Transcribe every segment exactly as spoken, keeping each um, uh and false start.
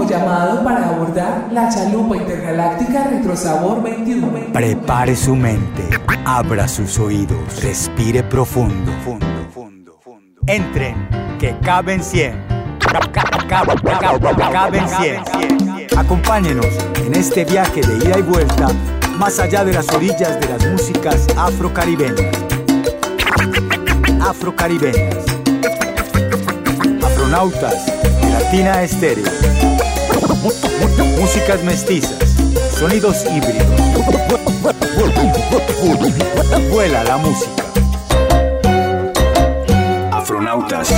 llamado para abordar la chalupa intergaláctica Retrosabor veintiuno. Prepare su mente, abra sus oídos, respire profundo. Entren, que caben cien. Caben cien. Acompáñenos en este viaje de ida y vuelta más allá de las orillas de las músicas afrocaribeñas. Afrocaribeñas. Afronautas de Latina Estéreo. Músicas mestizas, sonidos híbridos. Vuela la música. Afronautas.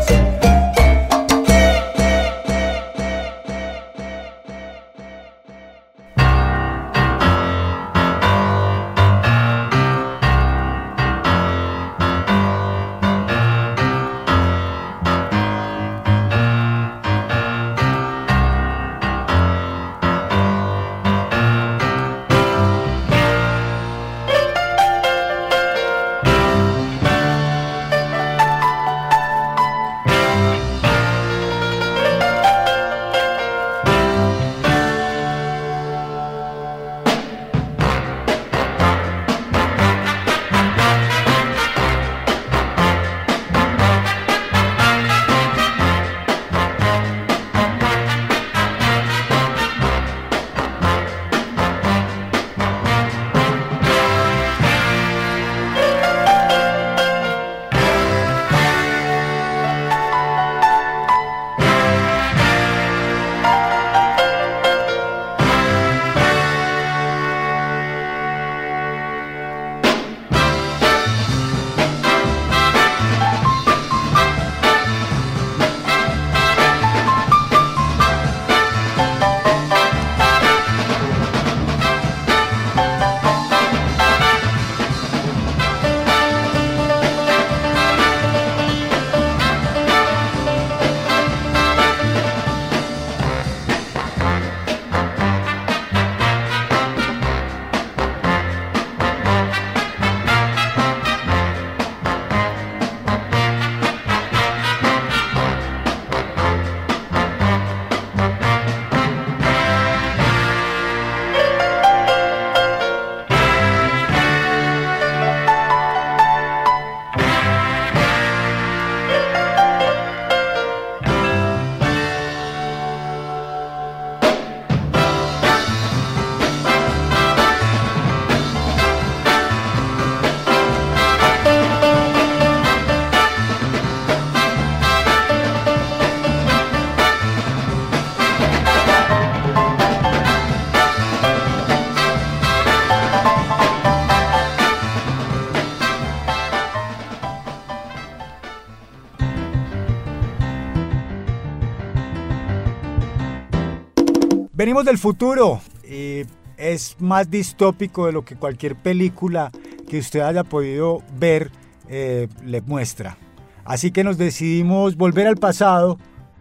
Venimos del futuro y es más distópico de lo que cualquier película que usted haya podido ver eh, le muestra. Así que nos decidimos volver al pasado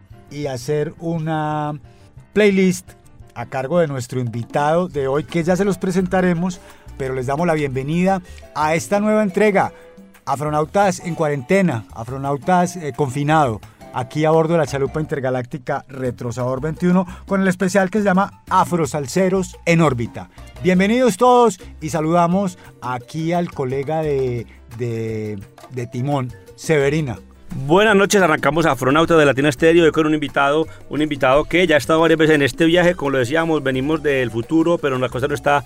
y hacer una playlist a cargo de nuestro invitado de hoy, que ya se los presentaremos, pero les damos la bienvenida a esta nueva entrega, Afronautas en cuarentena, Afronautas eh, confinado, aquí a bordo de la chalupa intergaláctica Retrosabor veintiuno, con el especial que se llama Afrosalseros en órbita. Bienvenidos todos y saludamos aquí al colega de, de, de timón, Severina. Buenas noches, arrancamos Afronautas de Latina Estéreo, con un invitado, un invitado que ya ha estado varias veces en este viaje, como lo decíamos, venimos del futuro, pero la cosa no está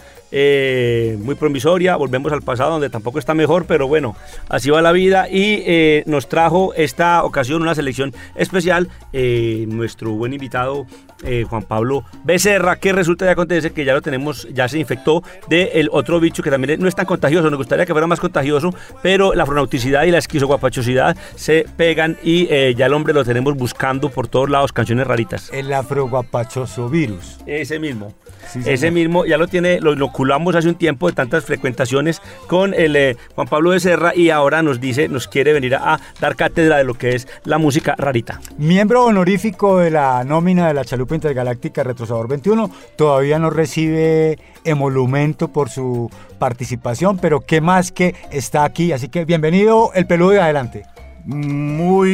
eh, muy promisoria, volvemos al pasado donde tampoco está mejor, pero bueno, así va la vida y eh, nos trajo esta ocasión una selección especial, eh, nuestro buen invitado eh, Juan Pablo Becerra, que resulta y acontece que ya lo tenemos, ya se infectó del otro bicho que también no es tan contagioso, nos gustaría que fuera más contagioso, pero la afronauticidad y la esquizoguapachosidad se pegan y eh, ya el hombre lo tenemos buscando por todos lados, canciones raritas. El afroguapachoso virus. Ese mismo. Sí, ese señor. mismo, ya lo tiene, lo inoculamos hace un tiempo de tantas frecuentaciones con el eh, Juan Pablo Becerra y ahora nos dice, nos quiere venir a, a dar cátedra de lo que es la música rarita. Miembro honorífico de la nómina de la chalupa intergaláctica Retrosabor veintiuno, todavía no recibe emolumento por su participación, pero qué más que está aquí, así que bienvenido el peludo y adelante. Muy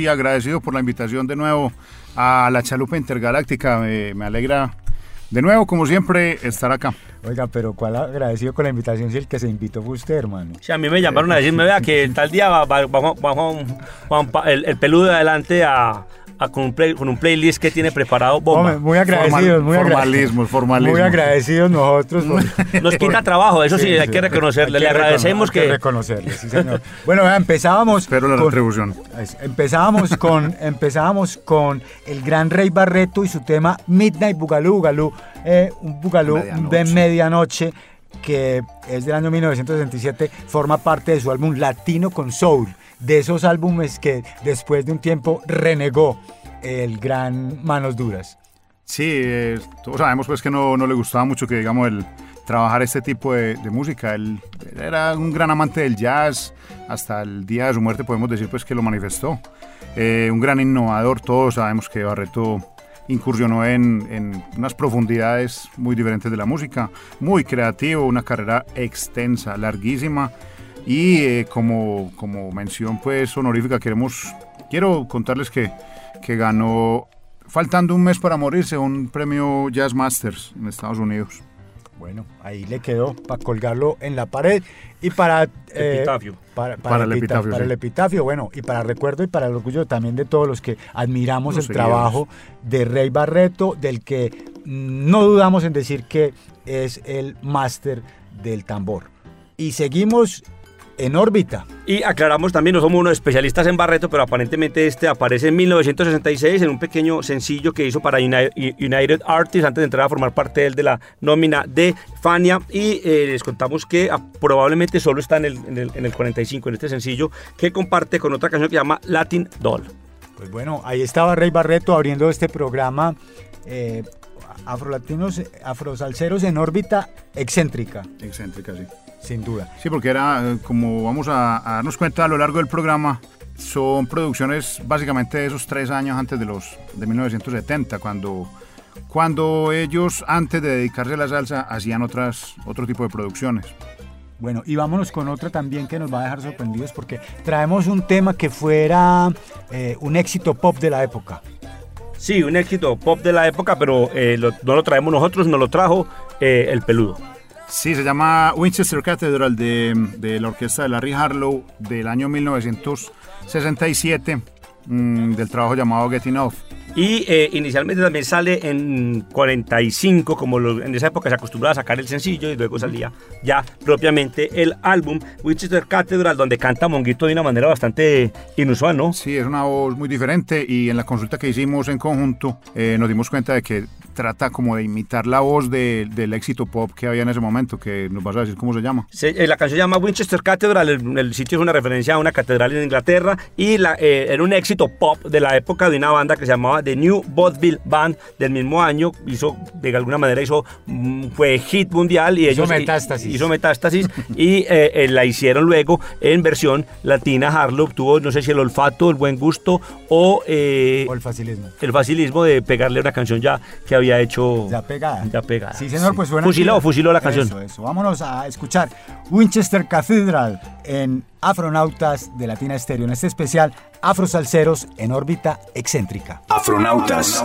muy agradecido por la invitación de nuevo a la chalupa intergaláctica. Me, me alegra de nuevo, como siempre, estar acá. Oiga, pero ¿cuál agradecido con la invitación si el que se invitó fue usted, hermano? Sí, a mí me llamaron a decirme, vea, que tal día va, va, va, va Juan, Juan, el, el peludo de adelante a... A, con, un play, con un playlist que tiene preparado bomba. Hombre, muy agradecidos, muy formalismo, formalismo. Muy agradecidos nosotros. Por, Nos quita trabajo, eso sí, sí hay que reconocerle. Le agradecemos que... Hay que reconocerle, sí, señor. Bueno, vea, empezábamos... Pero la con, retribución. Empezábamos con, empezábamos con el gran Rey Barreto y su tema Midnight Boogaloo, Boogaloo, eh, un Boogaloo medianoche. de medianoche, que es del año mil novecientos sesenta y siete, forma parte de su álbum Latino con Soul, de esos álbumes que después de un tiempo renegó el gran Manos Duras. Sí, eh, todos sabemos pues que no, no le gustaba mucho que digamos el trabajar este tipo de, de música. Él, él era un gran amante del jazz, hasta el día de su muerte podemos decir pues que lo manifestó. Eh, un gran innovador, todos sabemos que Barreto incursionó en, en unas profundidades muy diferentes de la música, muy creativo, una carrera extensa, larguísima. Y eh, como, como mención pues honorífica queremos, quiero contarles que, que ganó, faltando un mes para morirse, un premio Jazz Masters en Estados Unidos. Bueno, ahí le quedó para colgarlo en la pared y para... Eh, epitafio. Para, para, para el epitafio, para sí. el epitafio, bueno, y para recuerdo y para el orgullo también de todos los que admiramos los el seguidores. Trabajo de Rey Barreto, del que no dudamos en decir que es el máster del tambor. Y seguimos en órbita. Y aclaramos también, no somos unos especialistas en Barreto, pero aparentemente este aparece en mil novecientos sesenta y seis en un pequeño sencillo que hizo para United Artists antes de entrar a formar parte de la nómina de Fania. Y eh, les contamos que ah, probablemente solo está en el, en, el, en el cuarenta y cinco, en este sencillo, que comparte con otra canción que se llama Latin Doll. Pues bueno, ahí estaba Rey Barreto abriendo este programa eh, Afrolatinos, Afrosalseros en órbita excéntrica. Excéntrica, sí. Sin duda. Sí, porque era, como vamos a, a darnos cuenta a lo largo del programa, son producciones básicamente de esos tres años antes de los de mil novecientos setenta, cuando, cuando ellos, antes de dedicarse a la salsa, hacían otras, otro tipo de producciones. Bueno, y vámonos con otra también que nos va a dejar sorprendidos, porque traemos un tema que fuera eh, un éxito pop de la época. Sí, un éxito pop de la época, pero eh, lo, no lo traemos nosotros, nos lo trajo eh, el peludo. Sí, se llama Winchester Cathedral de, de la orquesta de Larry Harlow del año mil novecientos sesenta y siete, mmm, del trabajo llamado Getting Off. Y eh, inicialmente también sale en cuarenta y cinco, como lo, en esa época se acostumbraba a sacar el sencillo y luego salía ya propiamente el álbum Winchester Cathedral, donde canta Monguito de una manera bastante inusual, ¿no? Sí, es una voz muy diferente y en la consulta que hicimos en conjunto eh, nos dimos cuenta de que trata como de imitar la voz de, del éxito pop que había en ese momento, que nos vas a decir cómo se llama. Sí, eh, la canción se llama Winchester Cathedral, el, el sitio es una referencia a una catedral en Inglaterra y la, eh, era un éxito pop de la época de una banda que se llamaba The New Vaudeville Band del mismo año, hizo, de alguna manera hizo, fue hit mundial y hizo ellos metástasis. hizo metástasis y eh, eh, la hicieron luego en versión latina. Harlow tuvo, no sé si el olfato, el buen gusto o, eh, o el facilismo. El facilismo de pegarle una canción ya que había hecho ya pegada. Ya pegada. Sí, señor, pues bueno. Fusiló, fusiló la canción. Eso, eso. Vámonos a escuchar Winchester Cathedral en Afronautas de Latina Estéreo, en este especial Afrosalseros en órbita excéntrica. Afronautas.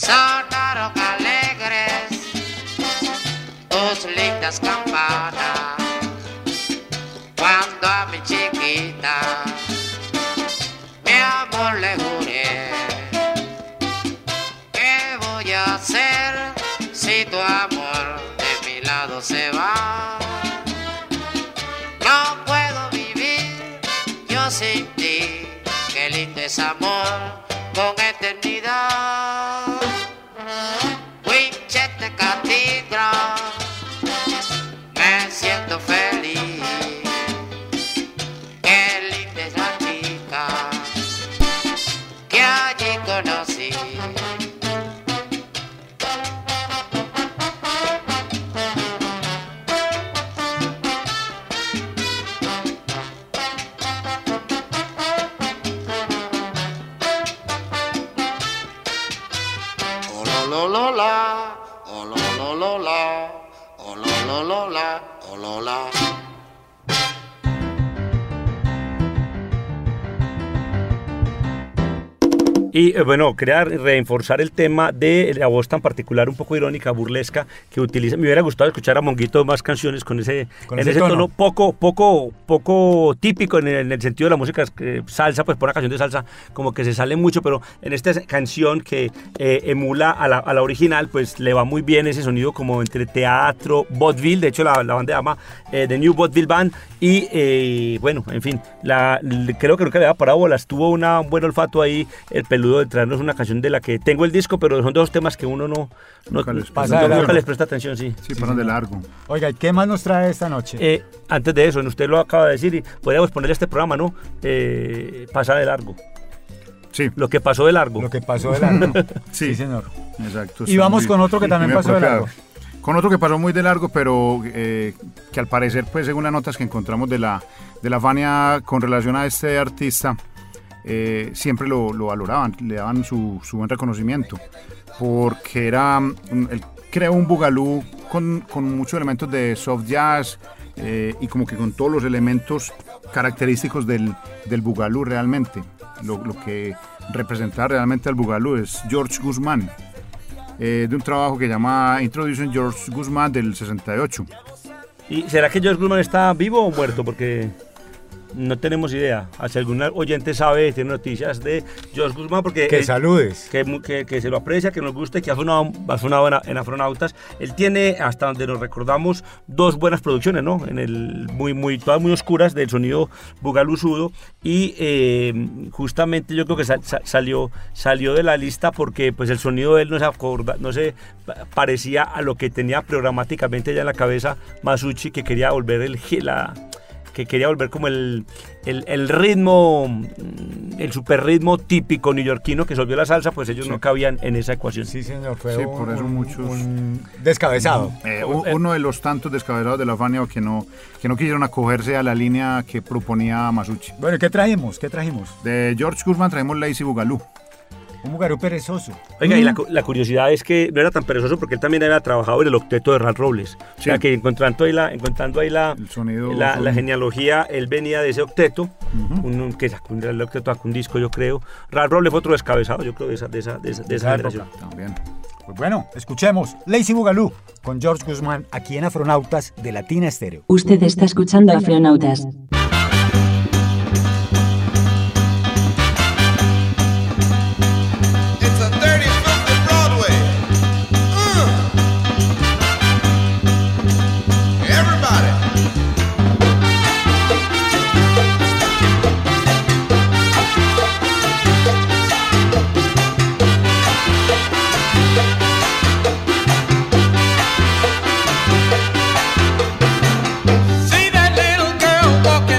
sonaron alegres tus lindas campanas, cuando a mi chiquita mi amor le juré. ¿Qué voy a hacer si tu amor de mi lado se va? No puedo vivir yo sin ti, qué lindo es amor con eternidad. Winchester Cathedral, me siento feliz. Qué linda es la chica que allí conocí. Lola, oh lo lo lo la, oh lo lo lo la, oh lo la. Y eh, bueno, crear, reforzar el tema de la voz tan particular, un poco irónica, burlesca, que utiliza. Me hubiera gustado escuchar a Monguito más canciones con ese, con en ese, ese tono. tono poco, poco, poco típico en el, en el sentido de la música eh, salsa, pues por una canción de salsa como que se sale mucho, pero en esta canción que eh, emula a la, a la original, pues le va muy bien ese sonido como entre teatro, vaudeville. De hecho la, la banda se llama eh, The New Vaudeville Band y eh, bueno, en fin, la, creo que nunca le había parado bolas, tuvo una, un buen olfato ahí el peludo de traernos una canción de la que tengo el disco, pero son dos temas que uno no, no Nunca les pasa nunca, de largo. nunca les presta atención, sí. Sí, pasan de largo. Oiga, ¿y qué más nos trae esta noche? Eh, antes de eso, usted lo acaba de decir y podríamos ponerle este programa, ¿no? Eh, pasa de largo. Sí, Lo que pasó de largo. Lo que pasó de largo. Sí. Sí, señor. exacto. Y está vamos muy- con otro que también muy pasó de apropiado. largo. Con otro que pasó muy de largo, pero eh, que al parecer, pues según las notas que encontramos de la, de la Fania con relación a este artista, eh, siempre lo, lo valoraban, le daban su, su buen reconocimiento, porque era, un- él creó un bugalú con, con muchos elementos de soft jazz eh, y como que con todos los elementos característicos del, del bugalú realmente. Lo, lo que representaba realmente al bugalú es George Guzmán, eh, de un trabajo que llama Introducing George Guzmán del sesenta y ocho. ¿Y será que George Guzmán está vivo o muerto? Porque no tenemos idea. Si algún oyente sabe, tiene noticias de George Guzmán, porque Que él- saludes. que, mu- que, que se lo aprecia, que nos guste, que ha sonado, ha sonado en, en Afronautas. Él tiene, hasta donde nos recordamos, dos buenas producciones, ¿no? En el, muy, muy, todas muy oscuras, del sonido bugaluzudo. Y eh, justamente yo creo que sal- sa- salió, salió de la lista porque pues, el sonido de él no se, acorda, no se pa- parecía a lo que tenía programáticamente ya en la cabeza Masucci, que quería volver el... la que quería volver como el, el, el ritmo, mm, el super ritmo típico neoyorquino que solvió la salsa, pues ellos Sí. no cabían en esa ecuación. Sí, señor, fue Sí, un, por eso un- muchos- un descabezado. Eh, u- uno de los tantos descabezados de la Fania que no, que no quisieron acogerse a la línea que proponía Masucci. Bueno, ¿y qué trajimos? ¿Qué trajimos? De George Guzmán traemos Lazy Bugalú. Un bugalú perezoso. Oiga, y la, cu- la curiosidad es que no era tan perezoso porque él también había trabajado en el octeto de Ral Robles. O sea Sí. que encontrando ahí la, encontrando ahí la, El sonido. la, la son- genealogía, él venía de ese octeto, Ujú. un, un- que sacó un, el octeto sacó un disco, yo creo. Ral Robles fue otro descabezado, yo creo, de esa, de esa, de esa, de esa Esa generación. época. También. Pues bueno, escuchemos Lazy Bugalú con George Guzmán aquí en Afronautas de Latina Estéreo. Usted está escuchando Afronautas. It's a dirty, filthy Broadway. Uh. Everybody. See that little girl walking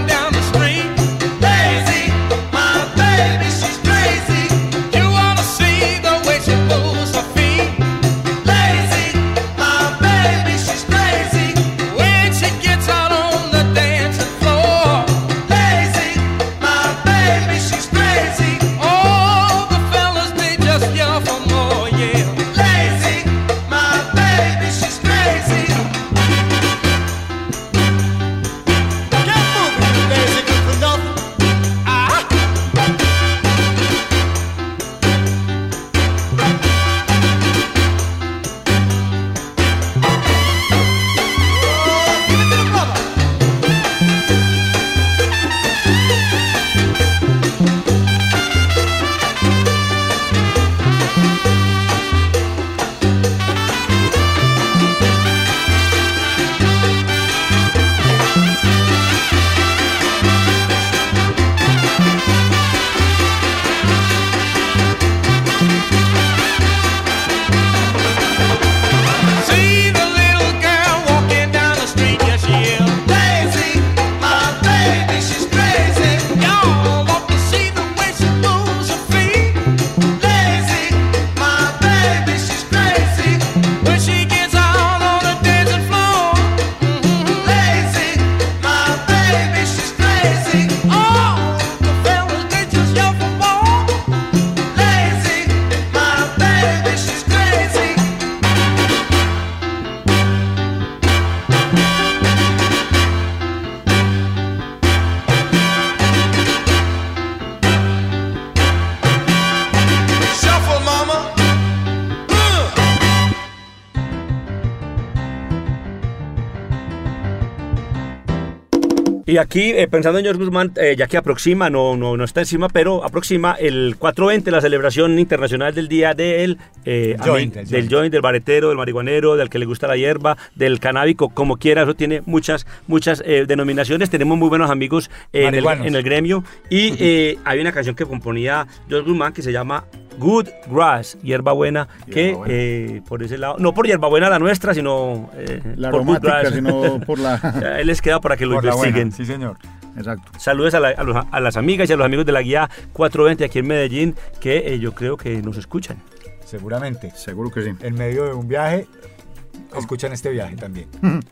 Y aquí, eh, pensando en George Guzmán, eh, ya que aproxima, no, no, no está encima, pero aproxima el cuatro veinte, la celebración internacional del día del eh, Joint, ami- el del joint. joint, del baretero, del marihuanero, del que le gusta la hierba, del canábico, como quiera. Eso tiene muchas, muchas eh, denominaciones. Tenemos muy buenos amigos en, el, Marihuanos. en el gremio. Y eh, hay una canción que componía George Guzmán que se llama Good Grass, hierba buena, que Hierba buena. eh, por ese lado, no por hierba buena la nuestra, sino eh, La por Good aromática, Grass. sino por la... Ahí les queda para que lo Por la buena, investiguen. sí, señor. Exacto. Saludos a, la- a los- a las amigas y a los amigos de la guía cuatrocientos veinte aquí en Medellín, que eh, yo creo que nos escuchan. Seguramente. Seguro que sí. En medio de un viaje, escuchan este viaje también.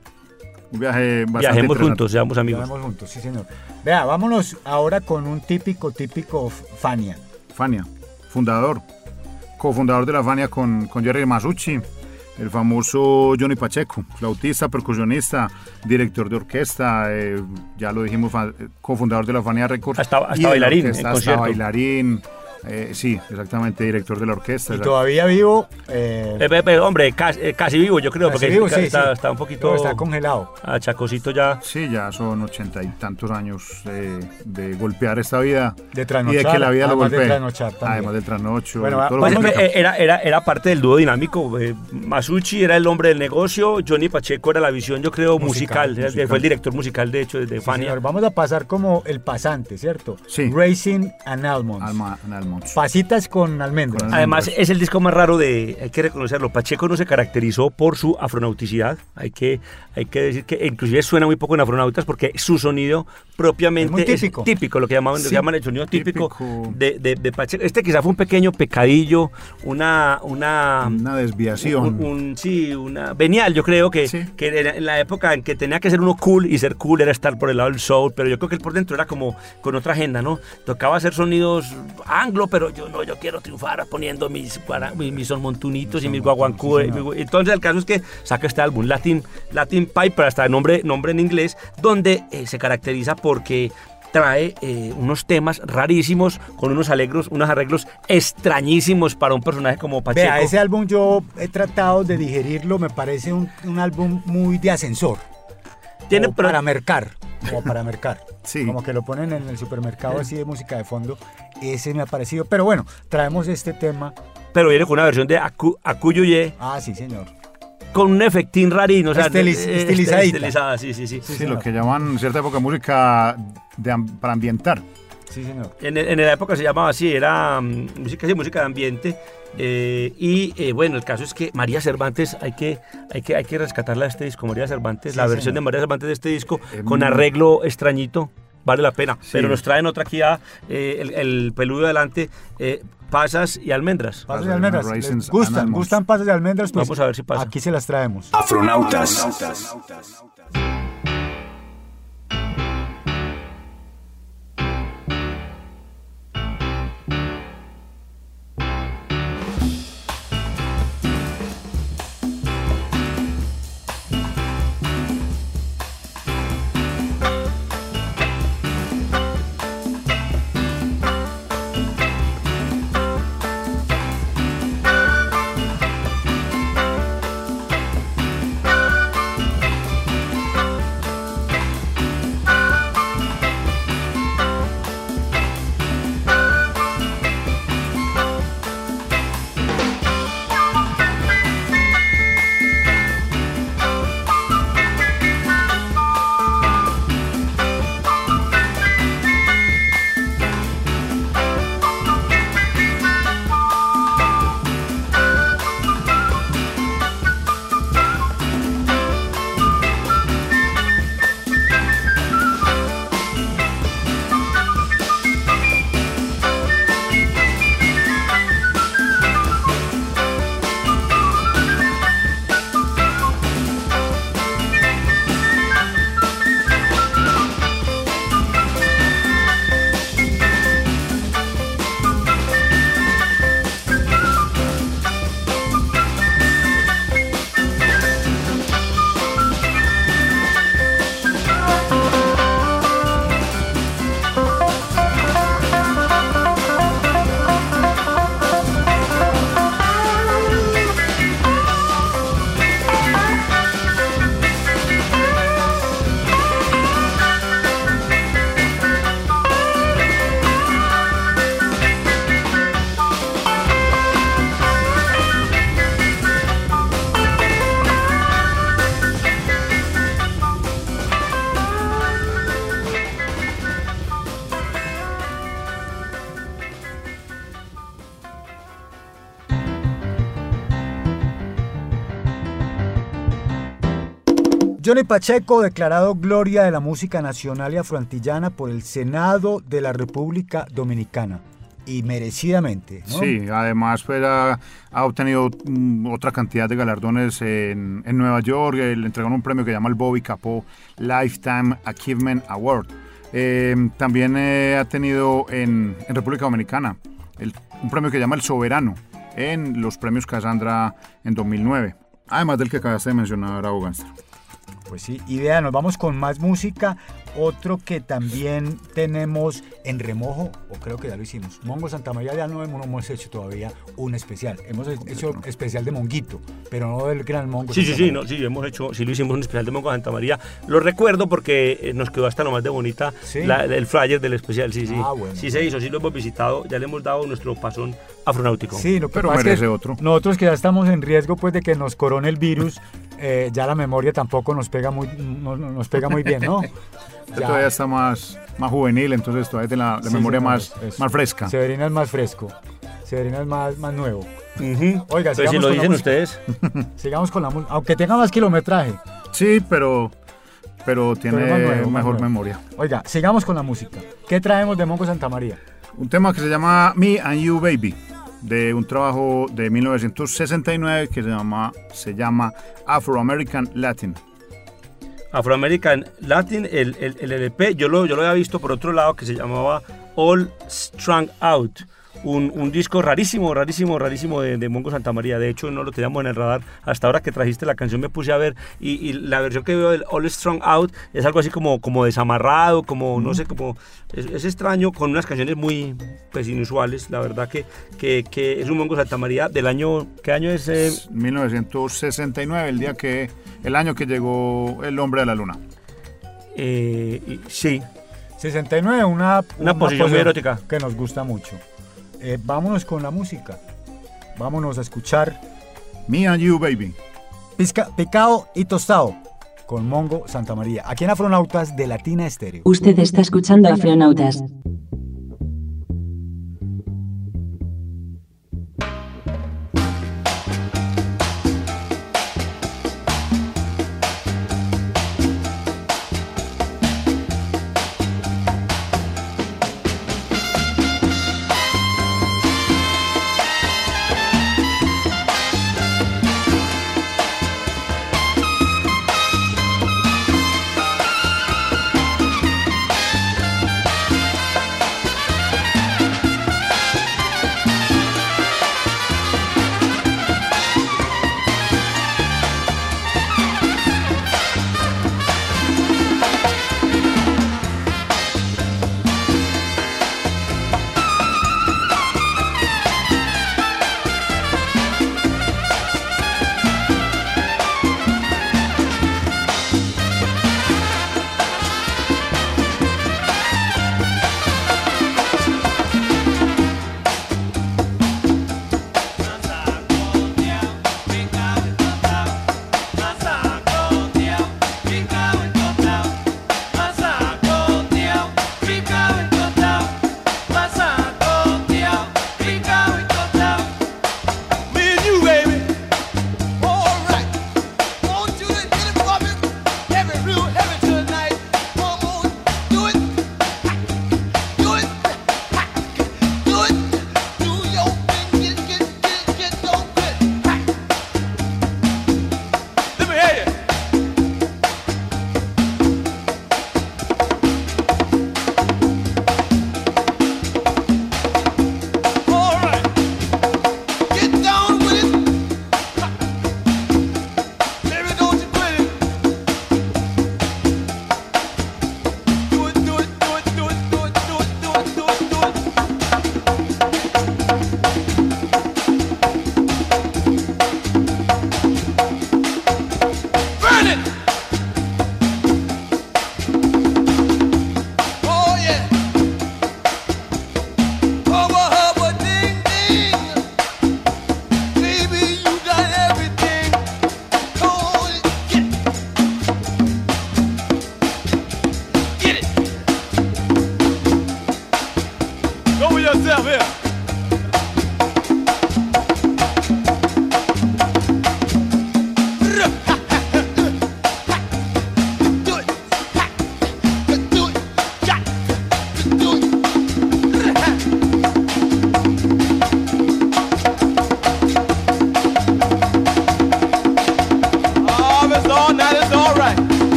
Un viaje bastante Viajemos interesante. juntos, seamos amigos. Vamos juntos, sí, señor. Vea, vámonos ahora con un típico, típico Fania. Fania, fundador, cofundador de la Fania con, con Jerry Masucci, el famoso Johnny Pacheco, flautista, percusionista, director de orquesta, eh, ya lo dijimos, fa- cofundador de la Fania Records. Hasta- hasta y de la bailarín, en orquesta, hasta concierto. bailarín, eh, sí, exactamente, director de la orquesta. Y exacto. todavía vivo. eh, Eh, pe- pe- hombre, casi, eh, casi vivo, yo creo, casi porque vivo, ca- sí, está, sí. está un poquito No, está congelado. achacosito ya. Sí, ya son ochenta y tantos años eh, de golpear esta vida De y trasnochar, de que la vida lo además de golpee. trasnochar también. Además del trasnocho. Bueno, todo lo Pues, que vamos- eh, implica. era, era, era parte del dúo dinámico. eh, Masucci era el hombre del negocio, Johnny Pacheco era la visión, yo creo, musical. Musical, era- musical. Fue el director musical, de hecho, de Sí, Fania. señor. Vamos a pasar como el pasante, ¿cierto? Sí. Racing and Almonds. Alma, en Almonds. Pasitas con almendras. Con Además, Almendras. es el disco más raro de, hay que reconocerlo, Pacheco no se caracterizó por su afronauticidad, hay que, hay que decir que inclusive suena muy poco en Afronautas porque su sonido propiamente Es muy típico. típico, lo que llaman, lo que Sí, llaman el sonido típico, típico. De, de- de Pacheco. Este quizá fue un pequeño pecadillo, una... una Una desviación. un, un- sí, una venial, yo creo que, Sí. que era en la época en que tenía que ser uno cool y ser cool era estar por el lado del soul, pero yo creo que él por dentro era como con otra agenda, ¿no? Tocaba hacer sonidos anglo, pero yo no, yo quiero triunfar poniendo mis, guara- mis, mis sonmontunitos y mis guaguancú. sí, señor. Entonces el caso es que saca este álbum, Latin, Latin Piper, hasta nombre, nombre en inglés, donde eh, se caracteriza porque trae eh, unos temas rarísimos con unos arreglos, unos arreglos extrañísimos para un personaje como Pacheco. Vea, ese álbum yo he tratado de digerirlo, me parece un, un álbum muy de ascensor. Tiene Como pero- para mercar, como para mercar. Sí. Como que lo ponen en el supermercado así de música de fondo. Ese me ha parecido. Pero bueno, traemos este tema. pero viene con una versión de Acu- Acuyuye Ah, sí, señor. con un efectín rarino, o sea, Estiliz- eh, estilizadita. estilizada, sí, sí, sí. Sí, lo que llaman en cierta época música de am- para ambientar. Sí, señor. En, en la época se llamaba así, era mm, música, sí, música de ambiente. eh, y eh, bueno, el caso es que María Cervantes, hay que, hay que, hay que rescatarla de este disco, María Cervantes, Sí, la versión señor. de María Cervantes de este disco, Eh, con mm. arreglo extrañito, vale la pena. Sí. Pero nos traen otra aquí ya, eh, el, el peludo adelante, eh, pasas y almendras. Pasas de Pasas de almendras. raisins ¿Les gustan? and almonds. ¿Gustan pasas de almendras? Pues Vamos a ver si pasa. Aquí se las traemos. Afronautas. Thank Johnny Pacheco, declarado Gloria de la Música Nacional y Afroantillana por el Senado de la República Dominicana. Y merecidamente, ¿no? Sí, además pues, ha, ha obtenido mm, otra cantidad de galardones en, en Nueva York. Eh, le entregaron un premio que llama el Bobby Capó Lifetime Achievement Award. Eh, también eh, ha tenido en, en República Dominicana el, un premio que llama el Soberano en los premios Casandra en dos mil nueve. Además del que acabaste de mencionar, Bravo Gangster. Pues sí, idea, nos vamos con más música. Otro que también tenemos en remojo, o creo que ya lo hicimos. Mongo Santa María ya no hemos, no hemos hecho todavía un especial. Hemos hecho especial de Monguito, pero no del gran Mongo. Sí, Santa sí, sí, María. no, sí, hemos hecho, sí lo hicimos un especial de Mongo Santa María. Lo recuerdo porque eh, nos quedó hasta lo más de bonita ¿Sí? la, el flyer del especial, sí, sí. Ah, bueno. Sí se hizo, sí lo hemos visitado, ya le hemos dado nuestro pasón afronáutico. Sí, lo que Pero pasa es merece que otro. Nosotros que ya estamos en riesgo pues de que nos corone el virus, eh, ya la memoria tampoco nos pega muy, no, no- nos pega muy bien, ¿no? Él todavía está más, más juvenil, entonces todavía tiene la, la Sí, memoria señor, más, eso. más fresca. Severina es más fresco. Severina es más, más nuevo. Ujú. Oiga, Pues si sigamos lo con la dicen música. ustedes. Sigamos con la música. Aunque tenga más kilometraje. Sí, pero, pero tiene Pero más nuevo, más mejor nuevo. memoria. Oiga, sigamos con la música. ¿Qué traemos de Mongo Santa María? Un tema que se llama Me and You Baby, de un trabajo de mil novecientos sesenta y nueve que se llama, se llama Afro American Latin. Afroamerican Latin, el, el, el L P, yo lo, yo lo había visto por otro lado que se llamaba All Strung Out, un, un disco rarísimo, rarísimo, rarísimo de, de Mongo Santa María. De hecho, no lo teníamos en el radar. Hasta ahora que trajiste la canción me puse a ver y, y la versión que veo del All Strung Out es algo así como, como desamarrado, como, no sé, como... Es, es extraño, con unas canciones muy pues, inusuales. La verdad que, que, que es un Mongo Santa María del año... ¿Qué año es? eh? mil novecientos sesenta y nueve, el día que, el año que llegó el hombre a la luna. Eh, y- sí, sesenta y nueve, una, Una posición muy erótica. que nos gusta mucho. Eh, vámonos con la música. Vámonos a escuchar Me and You Baby. Pizca- Picao y Tostado con Mongo Santa María. Aquí en Afronautas de Latina Estéreo. Usted está escuchando Afronautas. Thank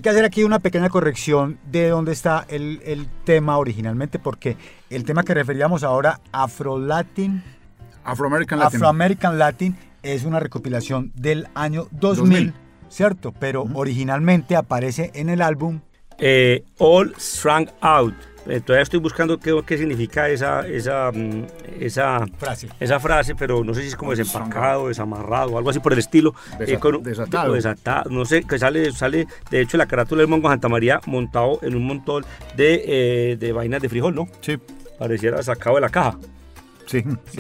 que hacer aquí una pequeña corrección de dónde está el, el tema originalmente, porque el tema que referíamos ahora, Afro-Latin, Afro-American Latin. Afro-American Latin, es una recopilación del año dos mil, dos mil. ¿cierto? Pero uh-huh. originalmente aparece en el álbum eh, All Strung Out. Eh, todavía estoy buscando qué, qué significa esa, esa, esa, frase. esa frase, pero no sé si es como desempacado, desamarrado, algo así por el estilo. Desa- eh, con, desatado. desatado. No sé, que sale, sale, de hecho, la carátula del Mongo Santa María montado en un montón de, eh, de vainas de frijol, ¿no? Sí. Pareciera sacado de la caja. Sí.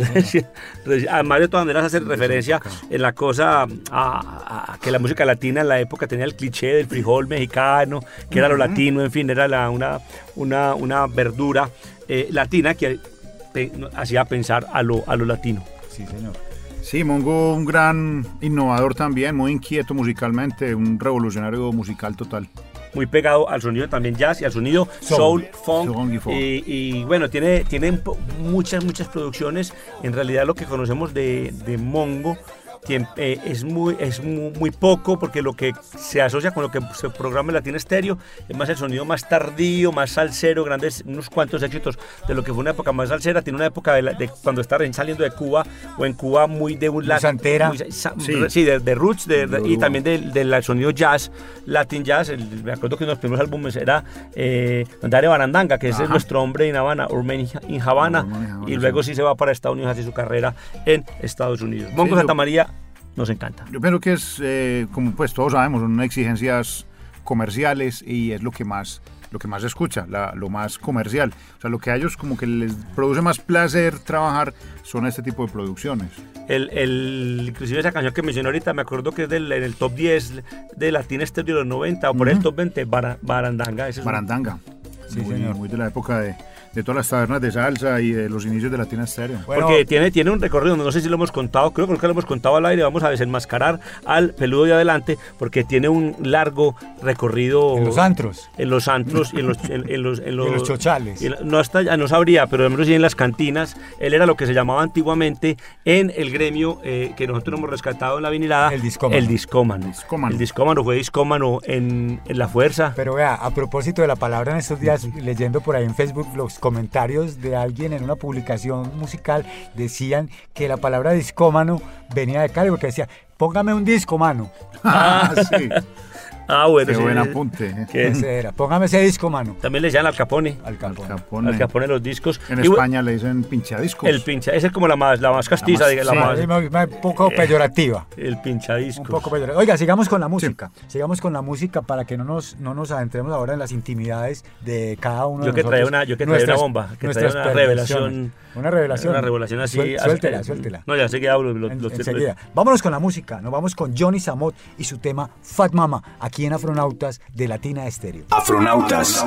Además, de todas maneras, hace referencia en la cosa a, a, a que la música latina en la época tenía el cliché del frijol mexicano, que era lo latino, en fin, era la, una, una, una verdura eh, latina que pe, hacía pensar a lo, a lo latino. Sí, señor. Sí, Mongo, un gran innovador también, muy inquieto musicalmente, un revolucionario musical total. Muy pegado al sonido también jazz y al sonido soul, Soul, funk, soul y folk. y, y bueno, tiene, tiene muchas, muchas producciones. En realidad lo que conocemos de, de Mongo tiene, eh, es, muy, es muy, muy poco, porque lo que se asocia con lo que se programa en Latina Stereo es más el sonido más tardío, más salsero, grandes, unos cuantos éxitos de lo que fue una época más salsera. Tiene una época de, la, de cuando está recién saliendo de Cuba, o en Cuba muy de un Muy santera. muy, sa- Sí. sí, de, de roots de, de- y Yoruba. también del del sonido jazz, Latin jazz. El, me acuerdo que uno de los primeros álbumes era eh, Dare Barandanga, que ese es Ajá. nuestro hombre en Habana, Urban in Havana, Urban in Havana, y luego sí. sí se va para Estados Unidos, hace su carrera en Estados Unidos. Mongo yo- Santa María nos encanta. Yo pienso que es, eh, como pues todos sabemos, son exigencias comerciales y es lo que más, lo que más se escucha, la- lo más comercial. O sea, lo que a ellos como que les produce más placer trabajar son este tipo de producciones. El, el, inclusive esa canción que mencioné ahorita, me acuerdo que es del, en el top diez de Latina Stereo de los noventa, o por el top veinte, Bara- Barandanga. Ese es un- Barandanga. Sí, muy, señor. muy de la época de, de todas las tabernas de salsa y de los inicios de Latina Stereo. Bueno, Porque tiene, tiene un recorrido, no sé si lo hemos contado, creo que lo hemos contado al aire. Vamos a desenmascarar al peludo de adelante, porque tiene un largo recorrido en los antros. en los antros y en los, en, en los, en Y en los chochales. y en- no, hasta, ya no sabría, pero al menos sí en las cantinas. Él era lo que se llamaba antiguamente en el gremio eh, que nosotros hemos rescatado en la vinilada, El discómano. El discómano. Discómano. El discómano fue discómano en, en La Fuerza. Pero vea, a propósito de la palabra, en estos días, leyendo por ahí en Facebook los comentarios de alguien en una publicación musical, decían que la palabra discómano venía de Cali, porque decía, póngame un disco, mano. Ah, sí. Ah, bueno, Qué sí, buen sí. apunte. ¿eh? Que Ese era, póngame ese disco, mano. también le decían Al Capone. Al campo. Al Capone. Al Capone los discos. En Y bu- España le dicen pinchadiscos. el pincha, esa es como la más, la más castiza, La más- diga, la sí. más, Es muy- muy- un poco peyorativa. el pinchadisco. Un poco peyorativa. Oiga, sigamos con la música. Sigamos con la música para que no nos, no nos adentremos ahora en las intimidades de cada uno Yo de que nosotros. traía una, yo que traía una Nuestras- bomba, que traía nuestras una perversiones. revelación. Una revelación. Una revelación así. Suel- hasta- suéltela, suéltela. No, ya sé que hablo. Los, En- los- enseguida. Vámonos con la música. Nos vamos con Johnny Samot y su tema Fat Mama, aquí en Afronautas de Latina Estéreo. Afronautas.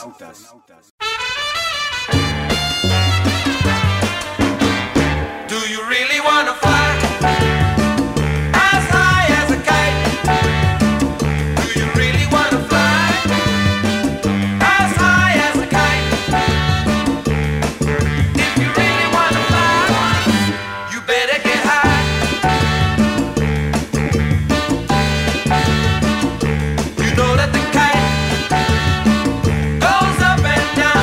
Do you really wanna fly as high as a kite? Do you really wanna fly as high as a kite? If you really wanna fly, you better get high. You know that the kite goes up and down.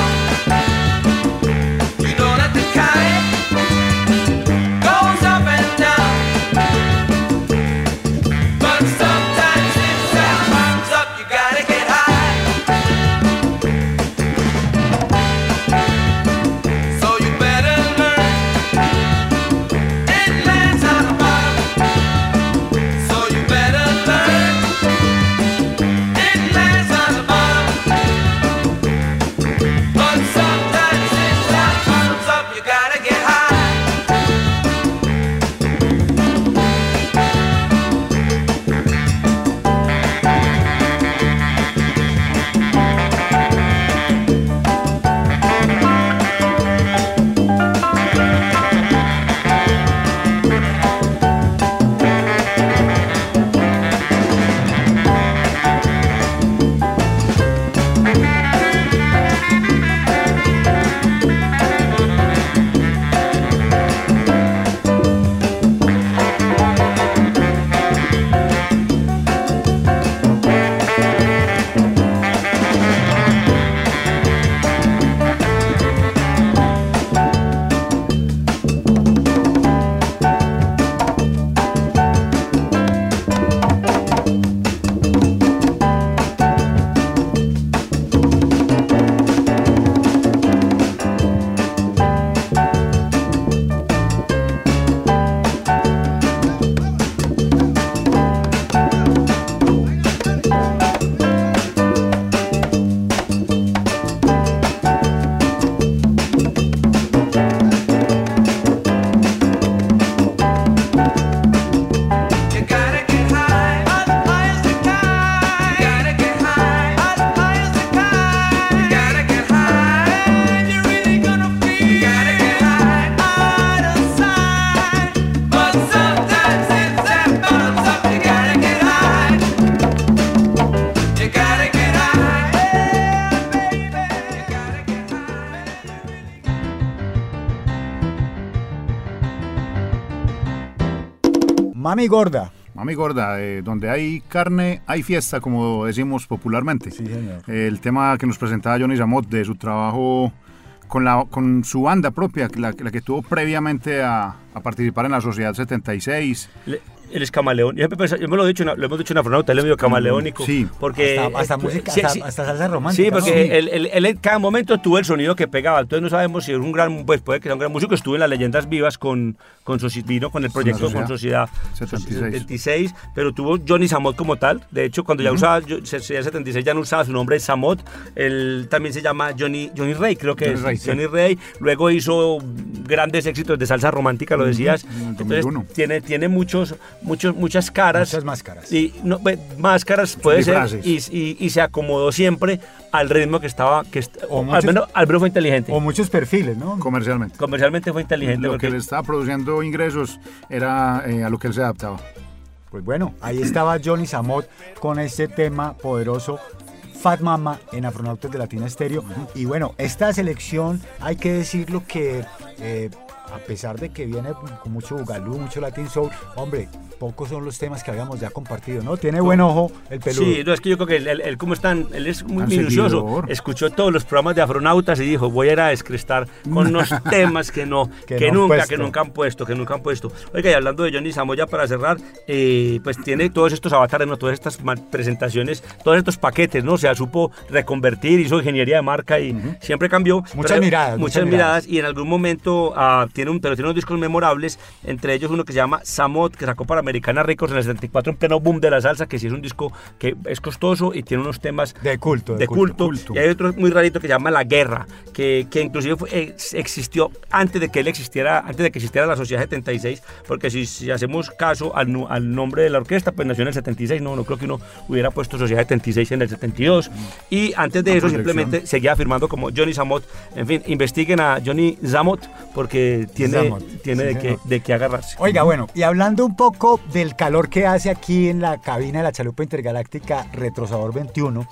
Mami Gorda. Mami Gorda, eh, donde hay carne, hay fiesta, como decimos popularmente. Sí, señor. Eh, el tema que nos presentaba Johnny Zamot de su trabajo con, la, con su banda propia, la, la que tuvo previamente a, a participar en la Sociedad setenta y seis. Le- Él es camaleón. Yo, siempre pensaba- yo me lo he dicho, en- lo hemos dicho en Afronauta, él es medio camaleónico. Sí. Porque, Hasta, hasta eh, música, sí, hasta, sí. hasta salsa romántica. Sí, ¿no? porque él, él- él en cada momento tuvo el sonido que pegaba. Entonces no sabemos si es un gran, pues puede que sea un gran músico. Estuvo en las Leyendas Vivas con, con, Soci- vino con el proyecto Sociedad con Sociedad setenta y seis. setenta y seis, pero tuvo Johnny Zamot como tal. De hecho, cuando ya usaba yo- Sociedad setenta y seis ya no usaba su nombre Zamot. Él también se llama Johnny, Johnny Ray, creo que Johnny es. Ray, sí. Johnny Ray. Luego hizo grandes éxitos de salsa romántica, lo decías. en el dos mil Entonces uno. tiene, tiene muchos, muchos, muchas caras. Muchas máscaras. Y no, pues, máscaras puede ser disfraces. y, y, y se acomodó siempre al ritmo que estaba, que est- O al muchos- menos Albero fue inteligente. O muchos perfiles, ¿no? Comercialmente. Comercialmente fue inteligente. Lo porque que le estaba produciendo ingresos era eh, a lo que él se adaptaba. Pues bueno, ahí estaba Johnny Zamot con este tema poderoso, Fat Mama, en Afronautas de Latina Estéreo. Y bueno, esta selección, hay que decirlo que, eh, a pesar de que viene con mucho bugalú, mucho Latin Soul, hombre, pocos son los temas que habíamos ya compartido, ¿no? Tiene buen ojo el peludo. Sí, no, es que yo creo que él, él- él como están, él es muy Tan minucioso. seguidor. Escuchó todos los programas de Afronautas y dijo, voy a ir a descrestar con unos temas que no, Que que, no han nunca, puesto. que nunca han puesto, que nunca han puesto. Oiga, y hablando de Johnny Zamoya para cerrar, eh, pues tiene todos estos avatares, ¿no? Todas estas ma- presentaciones, todos estos paquetes, ¿no? O sea, supo reconvertir, hizo ingeniería de marca y siempre cambió. Muchas Pero- miradas, Muchas, muchas miradas. Y en algún momento ah, tiene un, pero tiene unos discos memorables, entre ellos uno que se llama Zamot, que sacó para Americana Records en el setenta y cuatro en pleno boom de la salsa, que sí es un disco que es costoso y tiene unos temas De culto, de de culto, culto. y hay otro muy rarito que se llama La Guerra, que, que inclusive fue- ex- existió antes de que él existiera, antes de que existiera la Sociedad setenta y seis, porque si, si hacemos caso al, nu- al nombre de la orquesta, pues nació en el setenta y seis, no, no creo que uno hubiera puesto Sociedad setenta y seis en el setenta y dos, y antes de Una eso proyección. simplemente seguía firmando como Johnny Zamot. En fin, investiguen a Johnny Zamot porque tiene, Zamot, tiene sí, de, qué, señor. de qué agarrarse. Oiga, bueno, y hablando un poco del calor que hace aquí en la cabina de la Chalupa Intergaláctica Retrosabor veintiuno,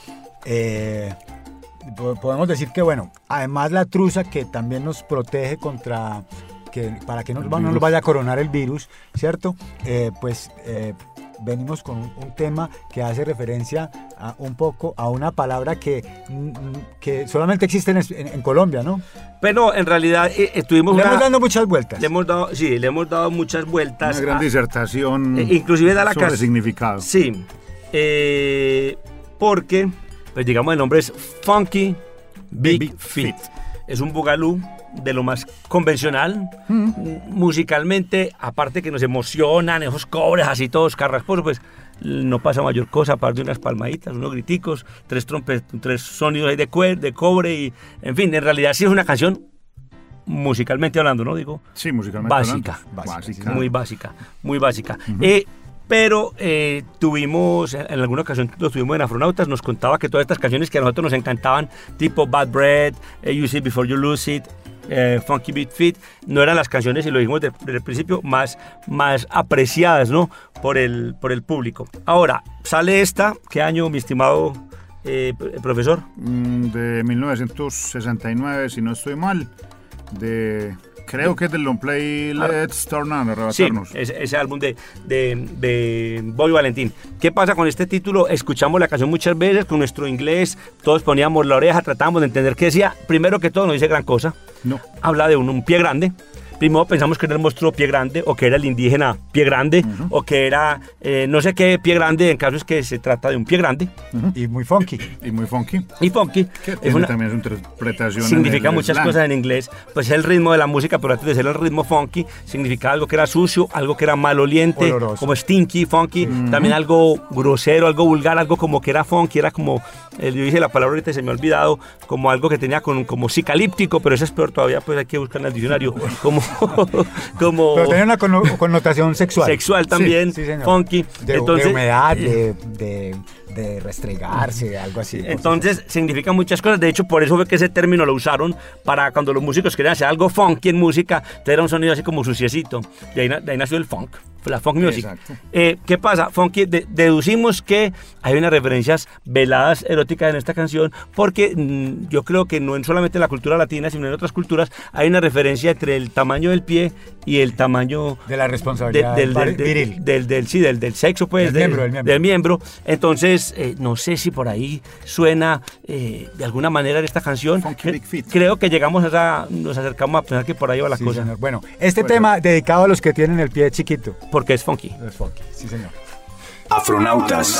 eh, po- podemos decir que, bueno, además la truza que también nos protege contra, que, para que no, El no nos virus. vaya a coronar el virus, ¿cierto? Eh, pues eh, venimos con un, un tema que hace referencia a un poco a una palabra que, mm, que solamente existe en, en- en Colombia, ¿no? Pero en realidad eh, eh, tuvimos Le una- hemos dando muchas vueltas. le hemos dado, sí, le hemos dado muchas vueltas. Una gran a- disertación eh, inclusive da la sobre casa. significado. Sí, eh, porque, pues digamos, el nombre es Funky Big, Big Feet. Feet. Es un bugalú de lo más convencional, musicalmente, aparte que nos emocionan, esos cobres así todos carrasposos, pues no pasa mayor cosa, aparte de unas palmaditas, unos griticos, tres trompes, tres sonidos ahí de, cuer, de cobre y, en fin, en realidad sí es una canción musicalmente hablando, ¿no? Digo, Sí, musicalmente básica, hablando. básica, muy básica, muy básica. Eh, pero eh, tuvimos, en alguna ocasión lo tuvimos en Afronautas, nos contaba que todas estas canciones que a nosotros nos encantaban, tipo Bad Bread, eh, You See It Before You Lose It, eh, Funky Beat Fit, no eran las canciones, y lo dijimos de- desde el principio, más, más apreciadas, ¿no? Por el, por el público. Ahora, sale esta, ¿qué año, mi estimado eh, p- profesor? Mm, De mil novecientos sesenta y nueve, si no estoy mal. De, creo que es del long play Let's Turn On, Sí, arrebatarnos. ese, ese álbum de, de, de Bobby Valentín. ¿Qué pasa con este título? Escuchamos la canción muchas veces con nuestro inglés, todos poníamos la oreja, tratábamos de entender qué decía. Primero que todo, no dice gran cosa. No. Habla de un, un pie grande. Primero pensamos que era el monstruo pie grande, o que era el indígena pie grande, o que era eh, no sé qué pie grande, en caso es que se trata de un pie grande. Y muy funky. Y muy funky. Y funky Que es tiene una- también su interpretación. en significa el muchas slang. cosas en inglés, pues es el ritmo de la música, pero antes de ser el ritmo funky, significaba algo que era sucio, algo que era maloliente, Oloroso. como stinky, funky, también algo grosero, algo vulgar, algo como que era funky, era como, eh, yo dije la palabra ahorita y se me ha olvidado, como algo que tenía con, como psicalíptico, pero eso es peor todavía, pues hay que buscar en el diccionario, como, como Pero tiene una conno- connotación sexual. sexual también, Sí, sí, señor. funky, De, entonces... de humedad, de, de, de restregarse, algo así. Entonces significa muchas cosas. De hecho, por eso fue que ese término lo usaron para cuando los músicos querían hacer algo funky en música. Entonces era un sonido así como suciecito. De ahí, de ahí nació el funk, la funk music. Eh, ¿Qué pasa? Funky, de, deducimos que hay unas referencias veladas eróticas en esta canción porque mmm, yo creo que no en solamente la cultura latina, sino en otras culturas hay una referencia entre el tamaño del pie y el tamaño de la responsabilidad del, del, del, del, del, del, del, sí, del, del sexo, pues, del, del, miembro, del miembro. Del miembro. Entonces, eh, no sé si por ahí suena eh, de alguna manera en esta canción. Funky Big Feet. Creo que llegamos a esa, nos acercamos a pensar que por ahí va la sí, cosa. Señor. Bueno, este Bueno. tema dedicado a los que tienen el pie chiquito. Porque es funky. Es funky, sí señor. Afronautas.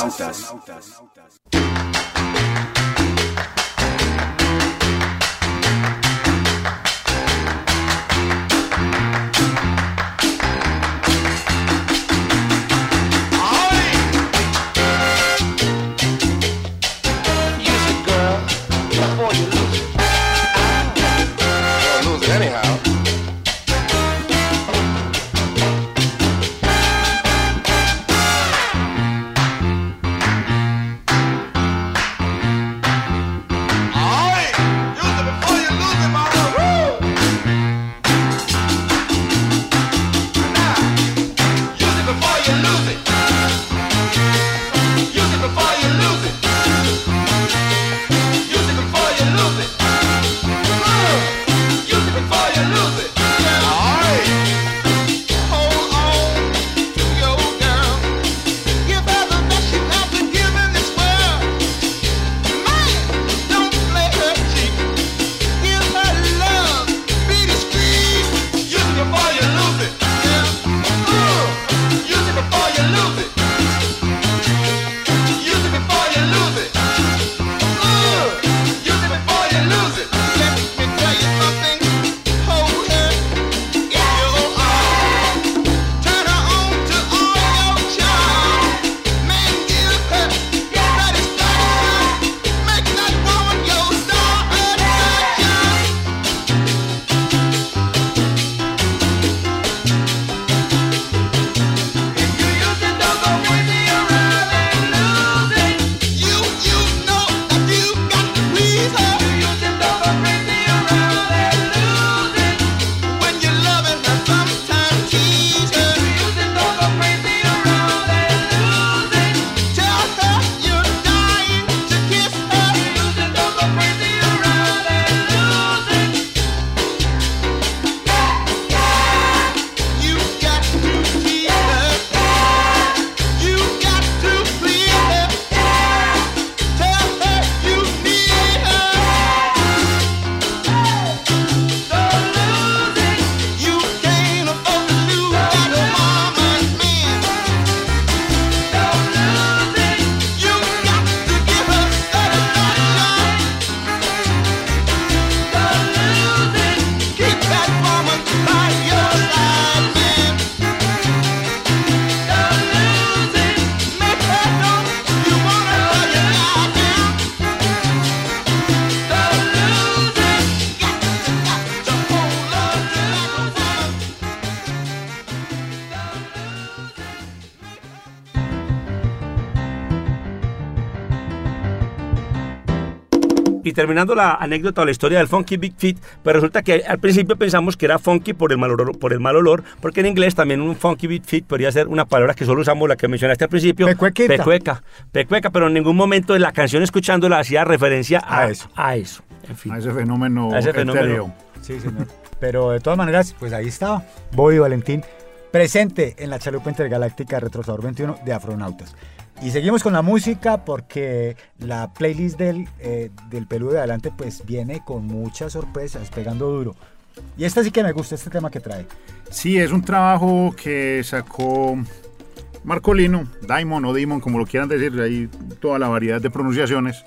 Y terminando la anécdota o la historia del Funky Big Feet, pues resulta que al principio pensamos que era funky por el mal olor, por el mal olor, porque en inglés también un Funky Big Feet podría ser una palabra que solo usamos, la que mencionaste al principio, pecuequita. Pecueca, pecueca, pero en ningún momento en la canción escuchándola hacía referencia a, a eso. A eso, en fin. A ese fenómeno a ese fenómeno. etéreo. Sí, señor. Pero de todas maneras, pues ahí estaba Bobby Valentín, presente en la chalupa intergaláctica Retrosador veintiuno de Afronautas. Y seguimos con la música porque la playlist del, eh, del Peludo de Adelante pues viene con muchas sorpresas, pegando duro. Y esta sí que me gusta, este tema que trae. Sí, es un trabajo que sacó Marcolino, Diamond o Dimon, como lo quieran decir, hay toda la variedad de pronunciaciones.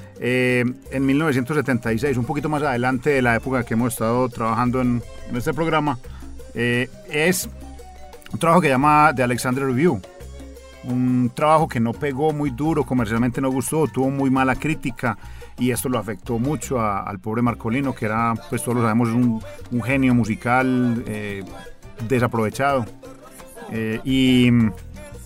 Eh, en mil novecientos setenta y seis, un poquito más adelante de la época que hemos estado trabajando en, en este programa, eh, es un trabajo que se llama The Alexander Review. Un trabajo que no pegó muy duro, comercialmente no gustó, tuvo muy mala crítica y esto lo afectó mucho a, al pobre Marcolino, que era, pues todos lo sabemos, un, un genio musical eh, desaprovechado. Eh, y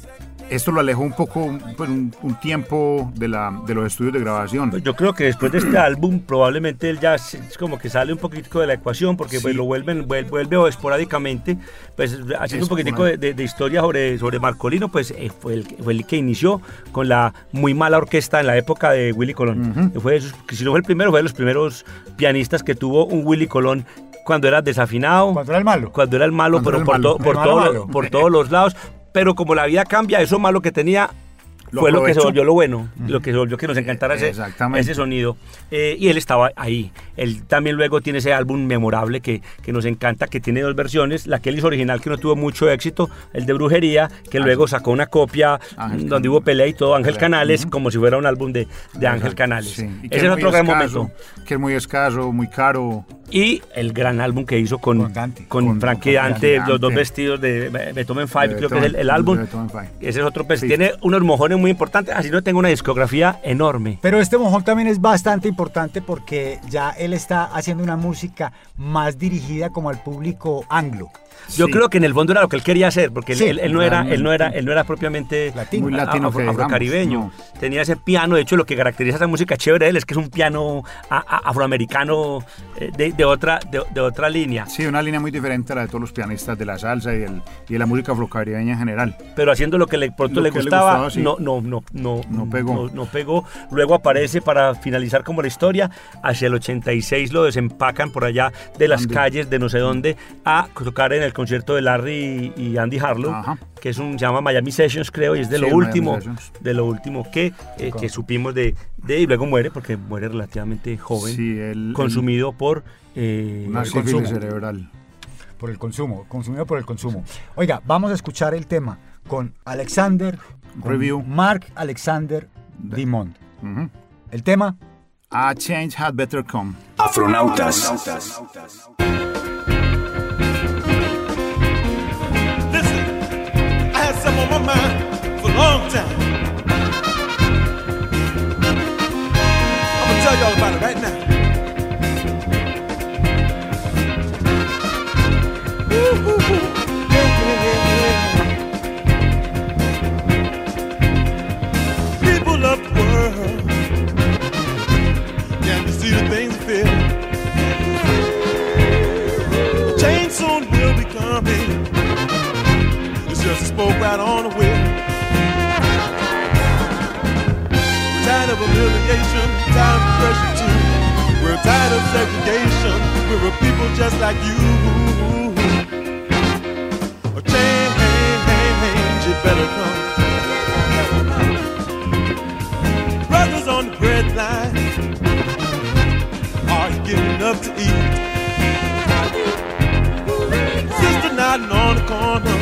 esto lo alejó un poco, pues, un, un tiempo de, la, de los estudios de grabación. Pues yo creo que después de este álbum probablemente él ya es como que sale un poquitico de la ecuación porque Sí. pues lo vuelven vuelve, vuelve esporádicamente, pues haciendo un poquitico de, de, de historia sobre, sobre Marcolino, pues eh, fue, el, fue el que inició con la muy mala orquesta en la época de Willy Colón. Uh-huh. Fue de esos, si no fue el primero, fue de los primeros pianistas que tuvo un Willy Colón cuando era desafinado, Cuando era el malo. cuando era el malo, Cuando pero era el por, malo. to- por, El malo todo- malo. por todos los lados. Pero como la vida cambia, eso malo que tenía Lo fue lo que se aprovechó. volvió lo bueno, lo que se volvió que nos encantara ese, Exactamente. ese sonido. Eh, y él estaba ahí. Él también luego tiene ese álbum memorable que, que nos encanta, que tiene dos versiones. La que él hizo original, que no tuvo mucho éxito, el de Brujería, que luego sacó una copia Ángel donde Can- hubo pelea y todo, Ángel Pelea. Canales, Ujú. como si fuera un álbum de, de Ángel Exacto, Canales. sí. Y que Ese es muy otro gran escaso, momento. Que es muy escaso, muy caro. Y el gran álbum que hizo con, Con Dante. con Con- Frankie con Dante, Frankie los dos Dante. vestidos de Beethoven Five, De creo que es el, el Beethoven- álbum. de Beethoven Five. Ese es otro, pues Sí. tiene unos mojones muy importantes, así no tengo una discografía enorme. Pero este mojón también es bastante importante porque ya él está haciendo una música más dirigida como al público anglo. Yo Sí. creo que en el fondo era lo que él quería hacer, porque él- Sí, él, él no era, realmente. él no era, él no era propiamente Latino. Muy latino que digamos, afrocaribeño. no. Tenía ese piano, de hecho lo que caracteriza esa música chévere de él es que es un piano a- a- afroamericano eh, de, de otra, de, de otra línea. Sí, una línea muy diferente a la de todos los pianistas de la salsa y, el, y de la música afrocaribeña en general. Pero haciendo lo que le, pronto Lo le que le gustaba, gustaba, sí. no, no, no, no, No pegó. No, no pegó. Luego aparece para finalizar como la historia, hacia el ochenta y seis lo desempacan por allá de las Andy. calles de no sé dónde a tocar en el concierto de Larry y, y Andy Harlow, Ajá. que es un, se llama Miami Sessions, creo, y es de Sí, lo Miami último, Sessions. de lo último que, eh, que supimos de, de, y luego muere, porque muere relativamente joven, Sí, él- consumido por eh, Una el sífilis consumo. cerebral. Por el consumo, consumido por el consumo. Oiga, vamos a escuchar el tema con Alexander, con Review. Mark Alexander Dimond. Ujú. El tema, A change had better come. Afronautas. Listen, I had something on my mind for a long time. I'm gonna tell y'all about it right now. Woo, woo, woo. Yeah, yeah, yeah. People of the world, can you see the things you feel? Change soon will be coming. It's just a spoke right on the wheel. We're tired of humiliation, tired of pressure too. We're tired of segregation. We're a people just like you. A change, it better come. Brothers on the bread line, are you getting enough to eat? Sister nodding on the corner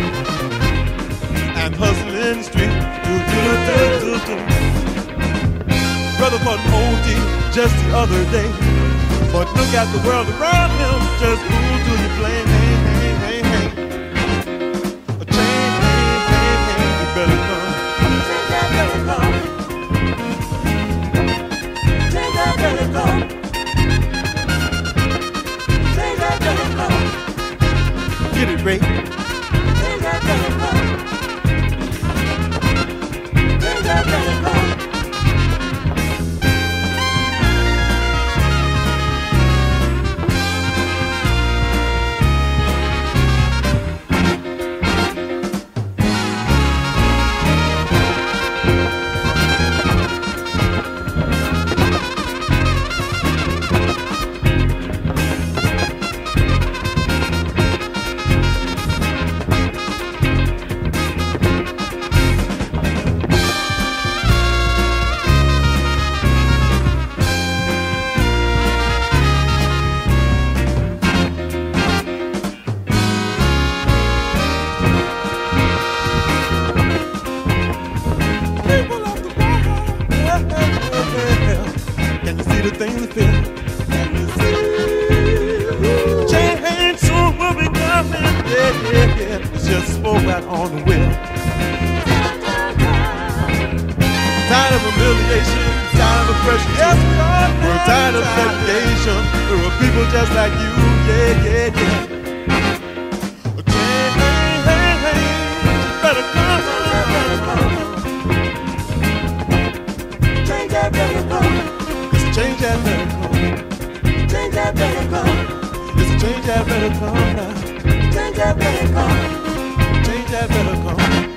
and hustling in the street. Do, do, do, do, do. Brother caught an O D just the other day, but look at the world around him. Just who do you blame? Hey, hey, hey, hey. A change, hey, hey, hey, you better come. Change that better come. Change that better come. Change that better come. Get it, Ray. Change that better come. Change that better come. People of the world, yeah, yeah, yeah. Can you see the things you feel? Can you see? Change soon will be coming, yeah, yeah, yeah. It's just spoke out on the wheel. Tired of humiliation, tired of pressure. Yes, we are. We're tired of segregation. We're a people just like you, yeah, yeah, yeah. Change, hey, hey, hey, better come. better come. Change that better come. It's a change that better come. Change that better come. It's a change that better come now. Change that better come. Change that better come.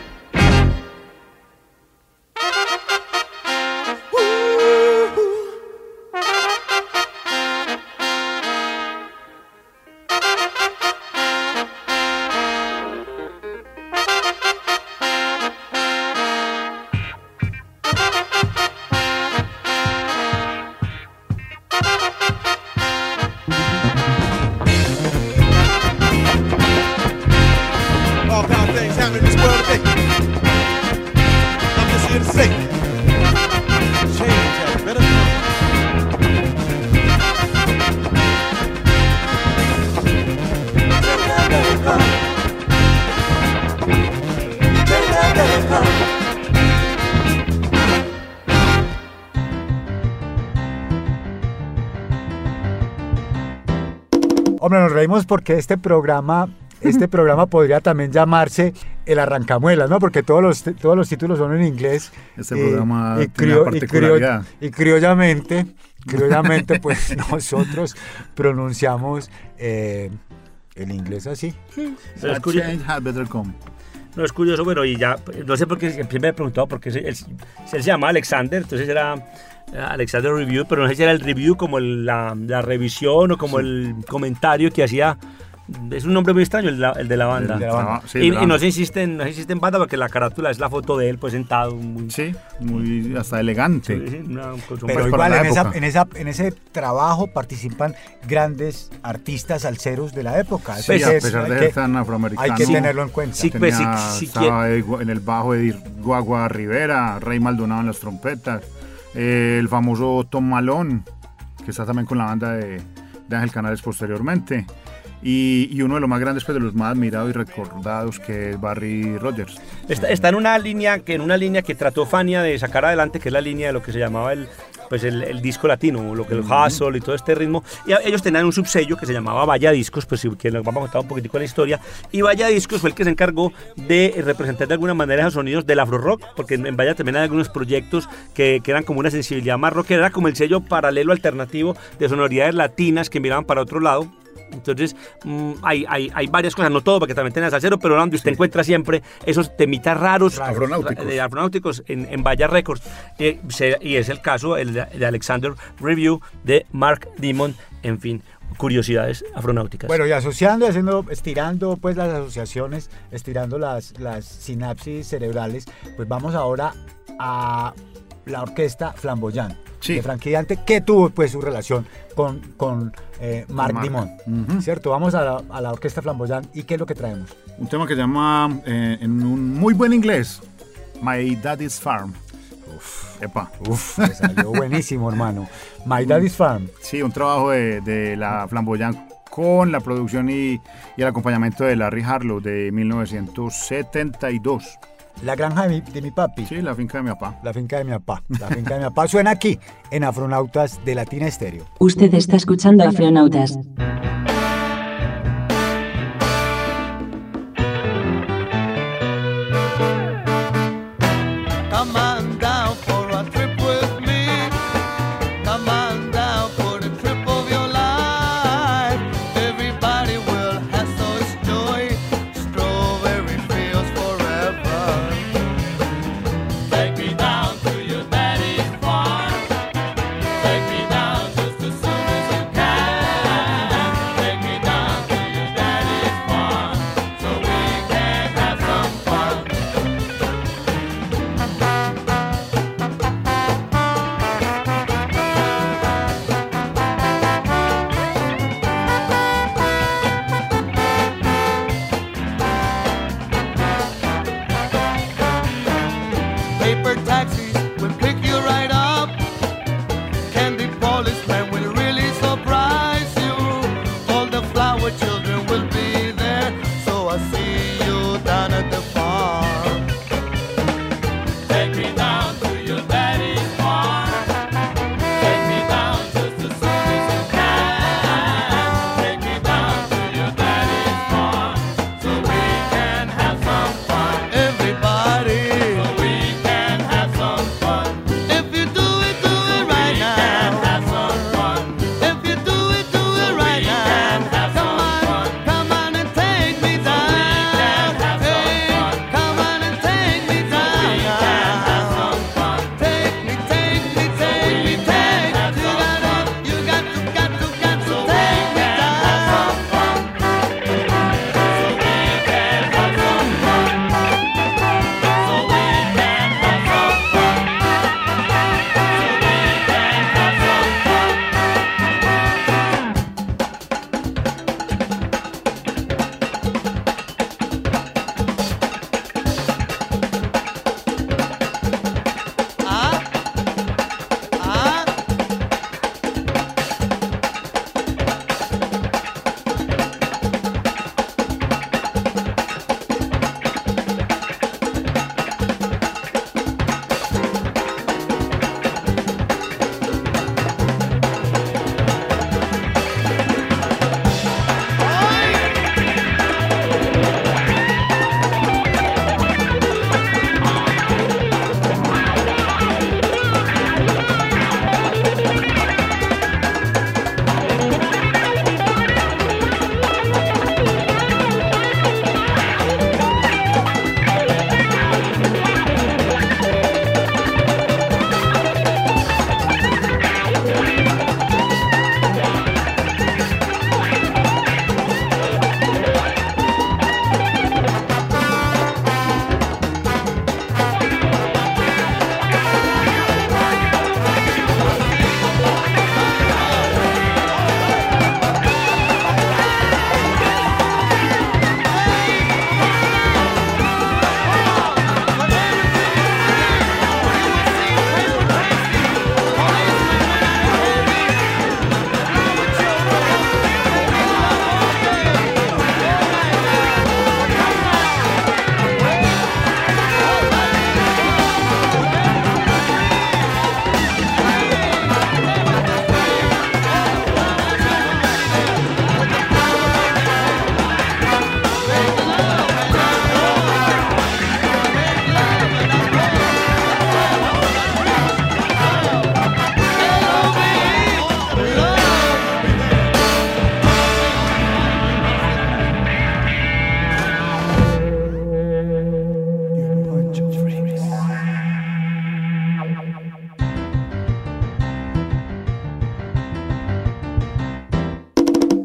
Hombre, nos reímos porque este programa, este programa podría también llamarse El Arrancamuelas, ¿no? Porque todos los, todos los títulos son en inglés. Este y, programa y, tiene crio, una particularidad. Y, crio, y criollamente, criollamente, pues nosotros pronunciamos eh, el inglés así. Pero es curioso. Change had better come. No, es curioso, bueno, y ya, no sé por qué, siempre me he preguntado por qué él, él se llama Alexander, entonces era Alexander Review, pero no sé si era el review como el, la, la revisión o como sí. el comentario que hacía. Es un nombre muy extraño el, el de la banda. El de la banda. Sí, y, y no se insiste en, no se insiste en banda porque la carátula es la foto de él pues sentado. Muy, sí, muy hasta elegante. Sí, sí, una, pero igual en, esa, en, esa, en ese trabajo participan grandes artistas salseros de la época. Sí, a pesar de ser tan afroamericano. Hay que tenerlo en cuenta. Sí, Tenía, pues, sí, sí, estaba en el bajo de Guagua Rivera, Rey Maldonado en las trompetas, eh, el famoso Tom Malone, que está también con la banda de, de Ángel Canales posteriormente. Y, y uno de los más grandes, pues, de los más admirados y recordados, que es Barry Rogers. Está, está en una línea que en una línea que trató Fania de sacar adelante, que es la línea de lo que se llamaba el pues el, el disco latino, lo que el hustle y todo este ritmo. Y ellos tenían un subsello que se llamaba Vaya Discos, pues que nos vamos a contar un poquitico la historia. Y Vaya Discos fue el que se encargó de representar de alguna manera esos sonidos del afro rock, porque en Vaya también hay algunos proyectos que, que eran como una sensibilidad más rockera, era como el sello paralelo alternativo de sonoridades latinas que miraban para otro lado. Entonces mmm, hay, hay, hay varias cosas, no todo porque también tiene salsero, pero donde usted sí. encuentra siempre esos temitas raros afronáuticos, de afronáuticos en, en Vaya Records, eh, se, y es el caso el de, de Alexander Review de Mark Dimon. En fin, curiosidades afronáuticas. Bueno, y asociando, haciendo, estirando pues las asociaciones, estirando las, las sinapsis cerebrales, pues vamos ahora a la orquesta Flamboyant. Sí. De Frankie Dante, que tuvo pues su relación con, con eh, Mark, Mark Dimon, uh-huh. ¿cierto? Vamos a la, a la orquesta Flamboyant. ¿Y qué es lo que traemos? Un tema que se llama, eh, en un muy buen inglés, My Daddy's Farm. Uf, epa, uf, me salió buenísimo, hermano. My Daddy's Farm. Sí, un trabajo de, de la Flamboyant con la producción y, y el acompañamiento de Larry Harlow de mil novecientos setenta y dos. La granja de mi, de mi papi. Sí, la finca de mi papá. La finca de mi papá. La finca de mi papá suena aquí, en Afronautas de Latina Estéreo. Usted está escuchando Afronautas. Take me down just as soon as you can.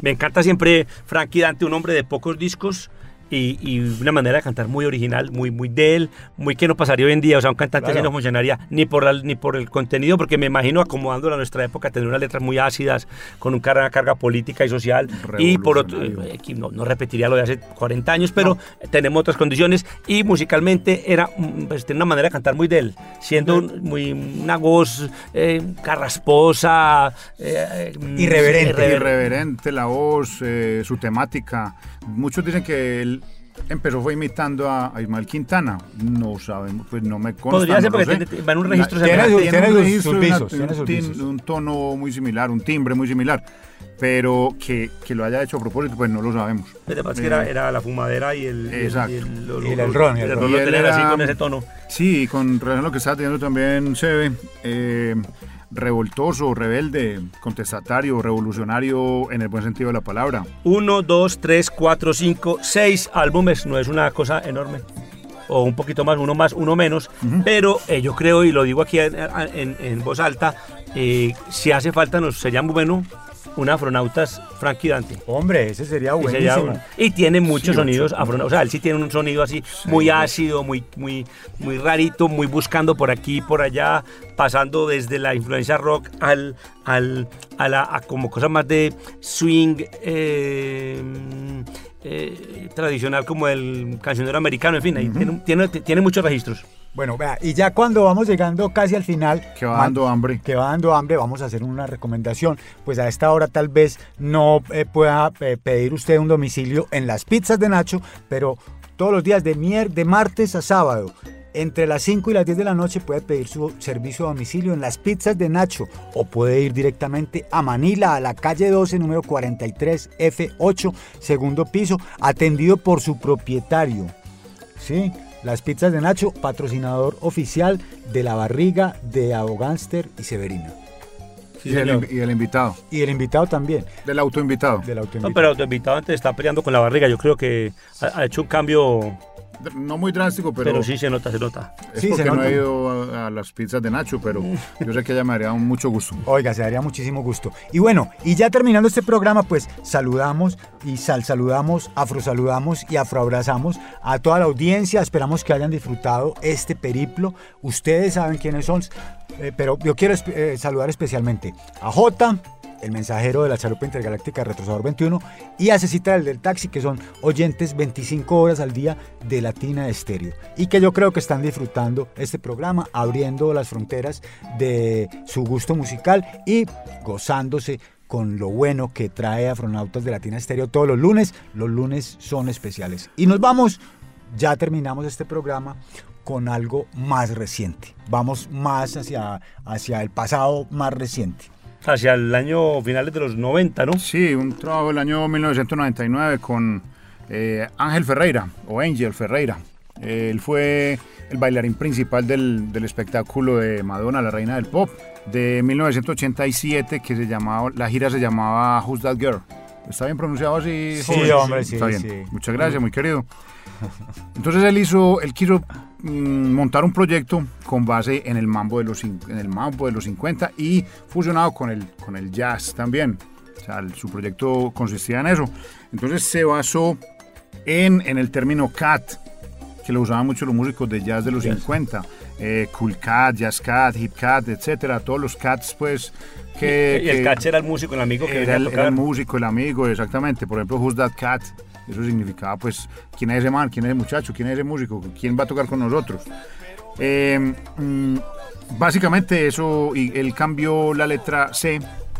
Me encanta siempre Frankie Dante, un hombre de pocos discos y, y una manera de cantar muy original, muy, muy de él, muy que no pasaría hoy en día. O sea, un cantante Claro. así no funcionaría ni por, la- ni por el contenido, porque me imagino acomodándolo a nuestra época, tener unas letras muy ácidas, con un carga, carga política y social. Y por otro, Revolucionario. eh, aquí no, no repetiría lo de hace cuarenta años, pero tenemos otras condiciones. Y musicalmente era, mm, pues, tiene una manera de cantar muy de él, siendo un- muy, una voz eh, carrasposa, eh, mm, Irreverente. irrever- Irreverente la voz, eh, su temática. Muchos dicen que él empezó fue imitando a, a Ismael Quintana. No sabemos, pues no me consta. Podría ser no lo porque sé. tiene- va en un registro La- Tiene semejante. su- tiene un sus- registro sus y una- visos, tiene un sus tin- visos. un tono muy similar, un timbre muy similar. Pero que, que lo haya hecho a propósito, pues no lo sabemos. Lo que pasa es que era, era la fumadera y el, Exacto. y el, lo- Y el lo- ron, y el el ron. ron Y lo él tenían así era- con ese tono. Sí, con relación a lo que estaba teniendo también Sebe, eh, revoltoso, rebelde, contestatario, revolucionario en el buen sentido de la palabra. Uno, dos, tres, cuatro, cinco, seis álbumes, no es una cosa enorme. O un poquito más, uno más, uno menos. Pero eh, yo creo, y lo digo aquí en, en- en voz alta, eh, si hace falta, nos sería muy bueno un Afronautas Frankie Dante. Hombre, ese sería Y sería buenísimo. un- Y tiene muchos Sí, sonidos ocho. afro, o sea, él sí tiene un sonido así muy ácido, muy, muy, muy rarito, muy buscando por aquí, por allá, pasando desde la influencia rock al, al, a, la, a como cosas más de swing eh, eh, tradicional como el cancionero americano, en fin, ahí tiene, tiene, tiene muchos registros. Bueno, vea, y ya cuando vamos llegando casi al final, Que va man- dando hambre. que va dando hambre, vamos a hacer una recomendación. Pues a esta hora tal vez no eh, pueda eh, pedir usted un domicilio en las pizzas de Nacho, pero todos los días de, mier de martes a sábado, entre las cinco y las diez de la noche, puede pedir su servicio a domicilio en las pizzas de Nacho o puede ir directamente a Manila, a la calle doce, número cuarenta y tres F ocho, segundo piso, atendido por su propietario. Sí, las pizzas de Nacho, patrocinador oficial de La Barriga, de Abogánster y Severina. y, el, y el invitado, Y el invitado también, del autoinvitado. del No, autoinvitado. pero el invitado antes está peleando con la barriga, yo creo que ha, ha hecho un cambio, No muy drástico, pero, pero, sí se nota, se nota. es Sí, se porque no nota. he ido a, a las pizzas de Nacho, pero yo sé que ella me haría un mucho gusto. Oiga, se daría muchísimo gusto. Y bueno, y ya terminando este programa, pues saludamos y sal saludamos, afrosaludamos y afroabrazamos a toda la audiencia. Esperamos que hayan disfrutado este periplo. Ustedes saben quiénes son, eh, pero yo quiero espe- eh, saludar especialmente a Jota, el mensajero de la chalupa intergaláctica Retrosador veintiuno, y a Cecita del, del taxi, que son oyentes veinticinco horas al día de Latina Estéreo, y que yo creo que están disfrutando este programa, abriendo las fronteras de su gusto musical y gozándose con lo bueno que trae Afronautas de Latina Estéreo todos los lunes. Los lunes son especiales. Y nos vamos, ya terminamos este programa con algo más reciente. Vamos más hacia, hacia el pasado más reciente. Hacia el año finales de los noventa, ¿no? Sí, un trabajo del año mil novecientos noventa y nueve con eh, Ángel Ferreira, o Angel Ferreira. Eh, él fue el bailarín principal del, del espectáculo de Madonna, la reina del pop, de mil novecientos ochenta y siete, que se llamaba, la gira se llamaba Who's That Girl. ¿Está bien pronunciado así? Sí, joven? hombre, sí, Está bien. sí. Muchas gracias, muy querido. Entonces él hizo, él quiso mm, montar un proyecto con base en el mambo de los, cin- en el mambo de los cincuenta y fusionado con el, con el jazz también. O sea, el- su proyecto consistía en eso. Entonces se basó en, en el término cat, que lo usaban mucho los músicos de jazz de los cincuenta. Eh, cool cat, jazz cat, hip cat, etcétera. Todos los cats, pues, que... y el que- catch era el músico, el amigo que era venía a el, tocar. era el músico, el amigo, exactamente. Por ejemplo, Who's That Cat? Eso significaba, pues, ¿quién es ese man? ¿Quién es ese muchacho? ¿Quién es ese músico? ¿Quién va a tocar con nosotros? Eh, mm, básicamente eso, y él cambió la letra C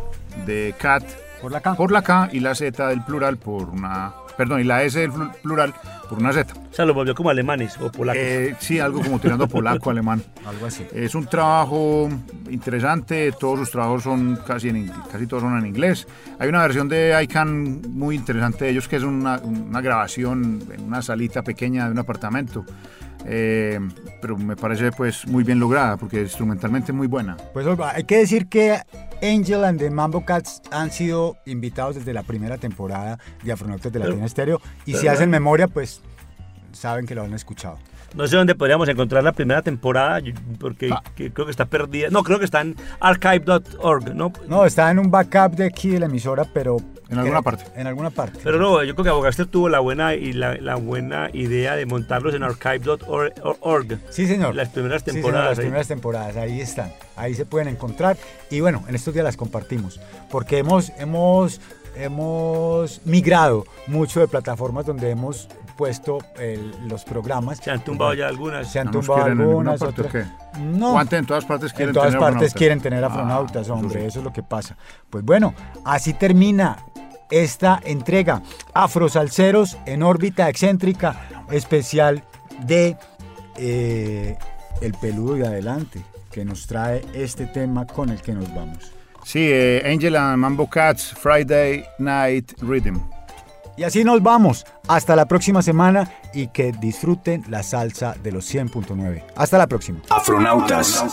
de cat Por la K. por la K y la Z del plural por una... Perdón, y la S del plu- plural por una Z. O sea, lo volvió como alemanes o polacos. Eh, sí, algo como tirando polaco, alemán. Algo así. Es un trabajo interesante, todos sus trabajos son casi, en, ing- casi todos son en inglés. Hay una versión de I Can muy interesante de ellos, que es una, una grabación en una salita pequeña de un apartamento. Eh, pero me parece pues muy bien lograda, porque instrumentalmente es muy buena. Pues Olga, hay que decir que Angel and the Mambo Cats han sido invitados desde la primera temporada de Afronautas de Latina Estéreo, y si hacen memoria, pues saben que lo han escuchado. No sé dónde podríamos encontrar la primera temporada, yo- porque Ah. que- creo que está perdida. No, creo que está en archive punto org, ¿no? No, está en un backup de aquí de la emisora, pero... En alguna parte. En alguna parte. Pero no, yo creo que Abogaster tuvo la buena y la, la buena idea de montarlos en archive punto org. Sí, señor. Las primeras Sí, señor, temporadas. las ahí. primeras temporadas, ahí están. Ahí se pueden encontrar. Y bueno, en estos días las compartimos. Porque hemos, hemos, hemos migrado mucho de plataformas donde hemos puesto el- los programas. Se han tumbado ya algunas. Se han ¿No nos tumbado quieren en ninguna algunas. parte o otras- qué? No. ¿O antes en todas partes quieren En todas tener partes afronautas? quieren tener Ah, afronautas, eso hombre, sí. eso es lo que pasa. Pues bueno, así termina esta entrega Afrosalceros en órbita excéntrica especial de eh, El Peludo y Adelante, que nos trae este tema con el que nos vamos. Sí, eh, Angel and Mambo Cats, Friday Night Rhythm. Y así nos vamos. Hasta la próxima semana y que disfruten la salsa de los cien punto nueve. Hasta la próxima. Afronautas.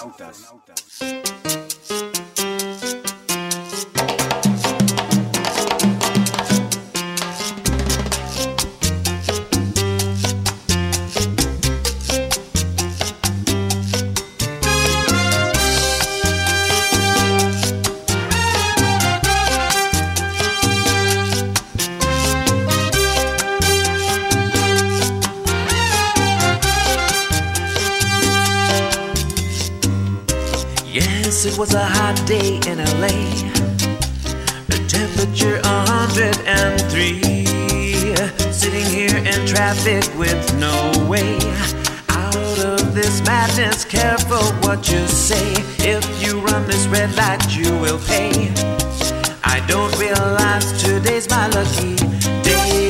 Yes, it was a hot day in L A. The temperature one hundred three. Sitting here in traffic with no way out of this madness. Careful what you say. If you run this red light, you will pay. I don't realize today's my lucky day.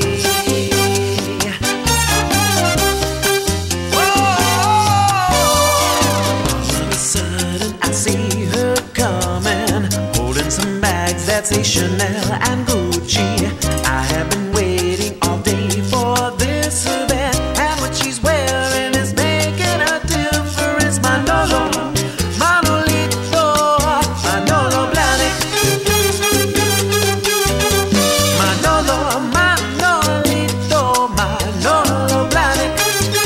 See her coming, holding some bags that say Chanel and Gucci. I have been waiting all day for this event, and what she's wearing is making a difference. Manolo, Manolito, Manolo Blahnik. Manolo, Manolito, Manolo Blahnik.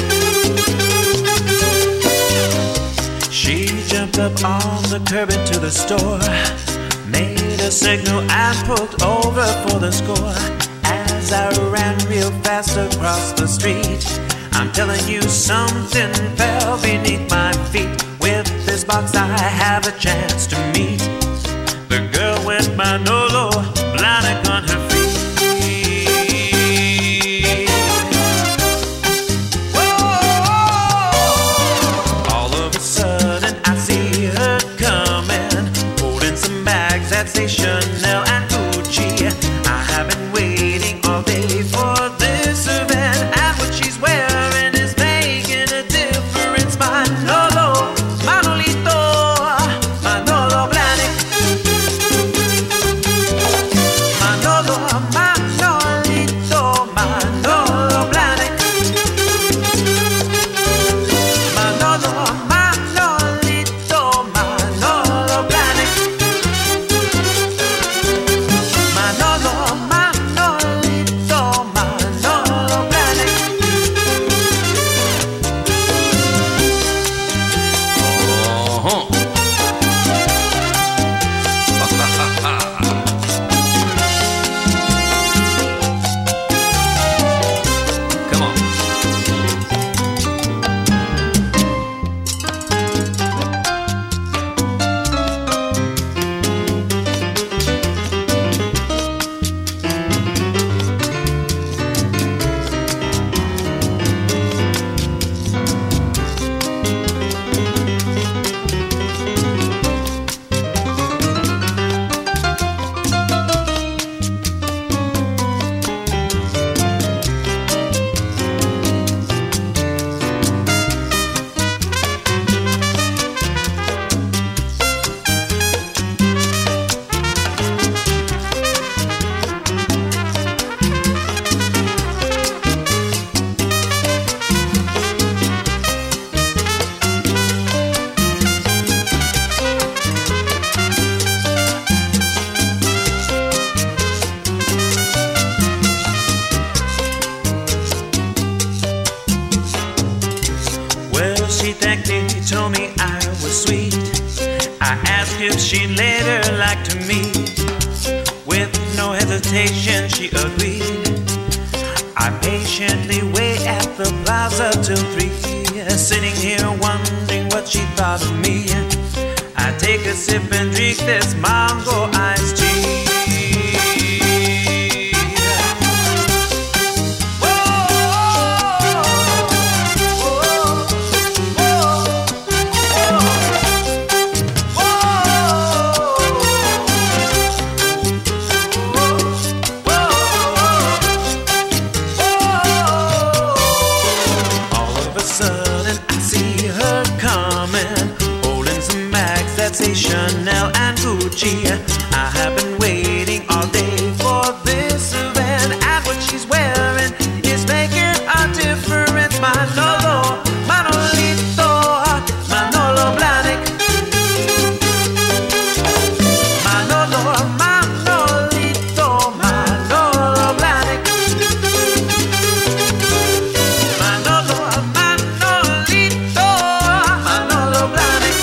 She jumped up on the curb into the store, made a signal and pulled over for the score. As I ran real fast across the street, I'm telling you something fell beneath my feet. With this box I have a chance to meet the girl with Manolo Blahnik on her feet. All of a sudden I see her coming, holding some bags that say Chanel and Gucci. I have been waiting all day for this event, and what she's wearing is making a difference. Manolo, Manolito, Manolo Blahnik. told me I was sweet. I asked if she later liked to meet. With no hesitation she agreed. I patiently wait at the plaza till three, sitting here wondering what she thought of me. I take a sip and drink this mango iced tea. Say Chanel and Gucci. I have been waiting all day for this event, and what she's wearing is making a difference. Manolo, Manolito, Manolo Blahnik. Manolo, Manolito, Manolo Blahnik. Manolo, Manolito, Manolo Blahnik.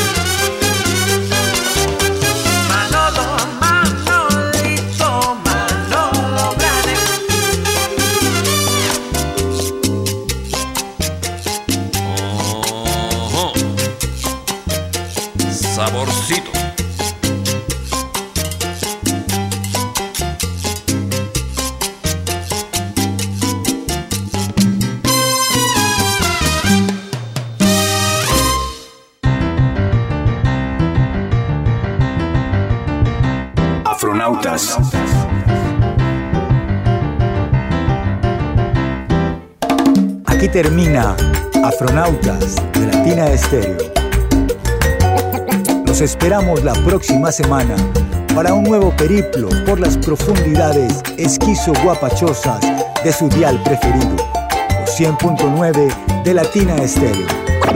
Saborcito. Afronautas. Aquí termina Afronautas de Latina Estéreo. Los esperamos la próxima semana para un nuevo periplo por las profundidades esquizo-guapachosas de su dial preferido, los cien punto nueve de Latina Estéreo.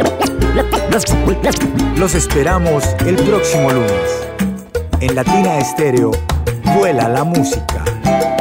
Los esperamos el próximo lunes. En Latina Estéreo, vuela la música.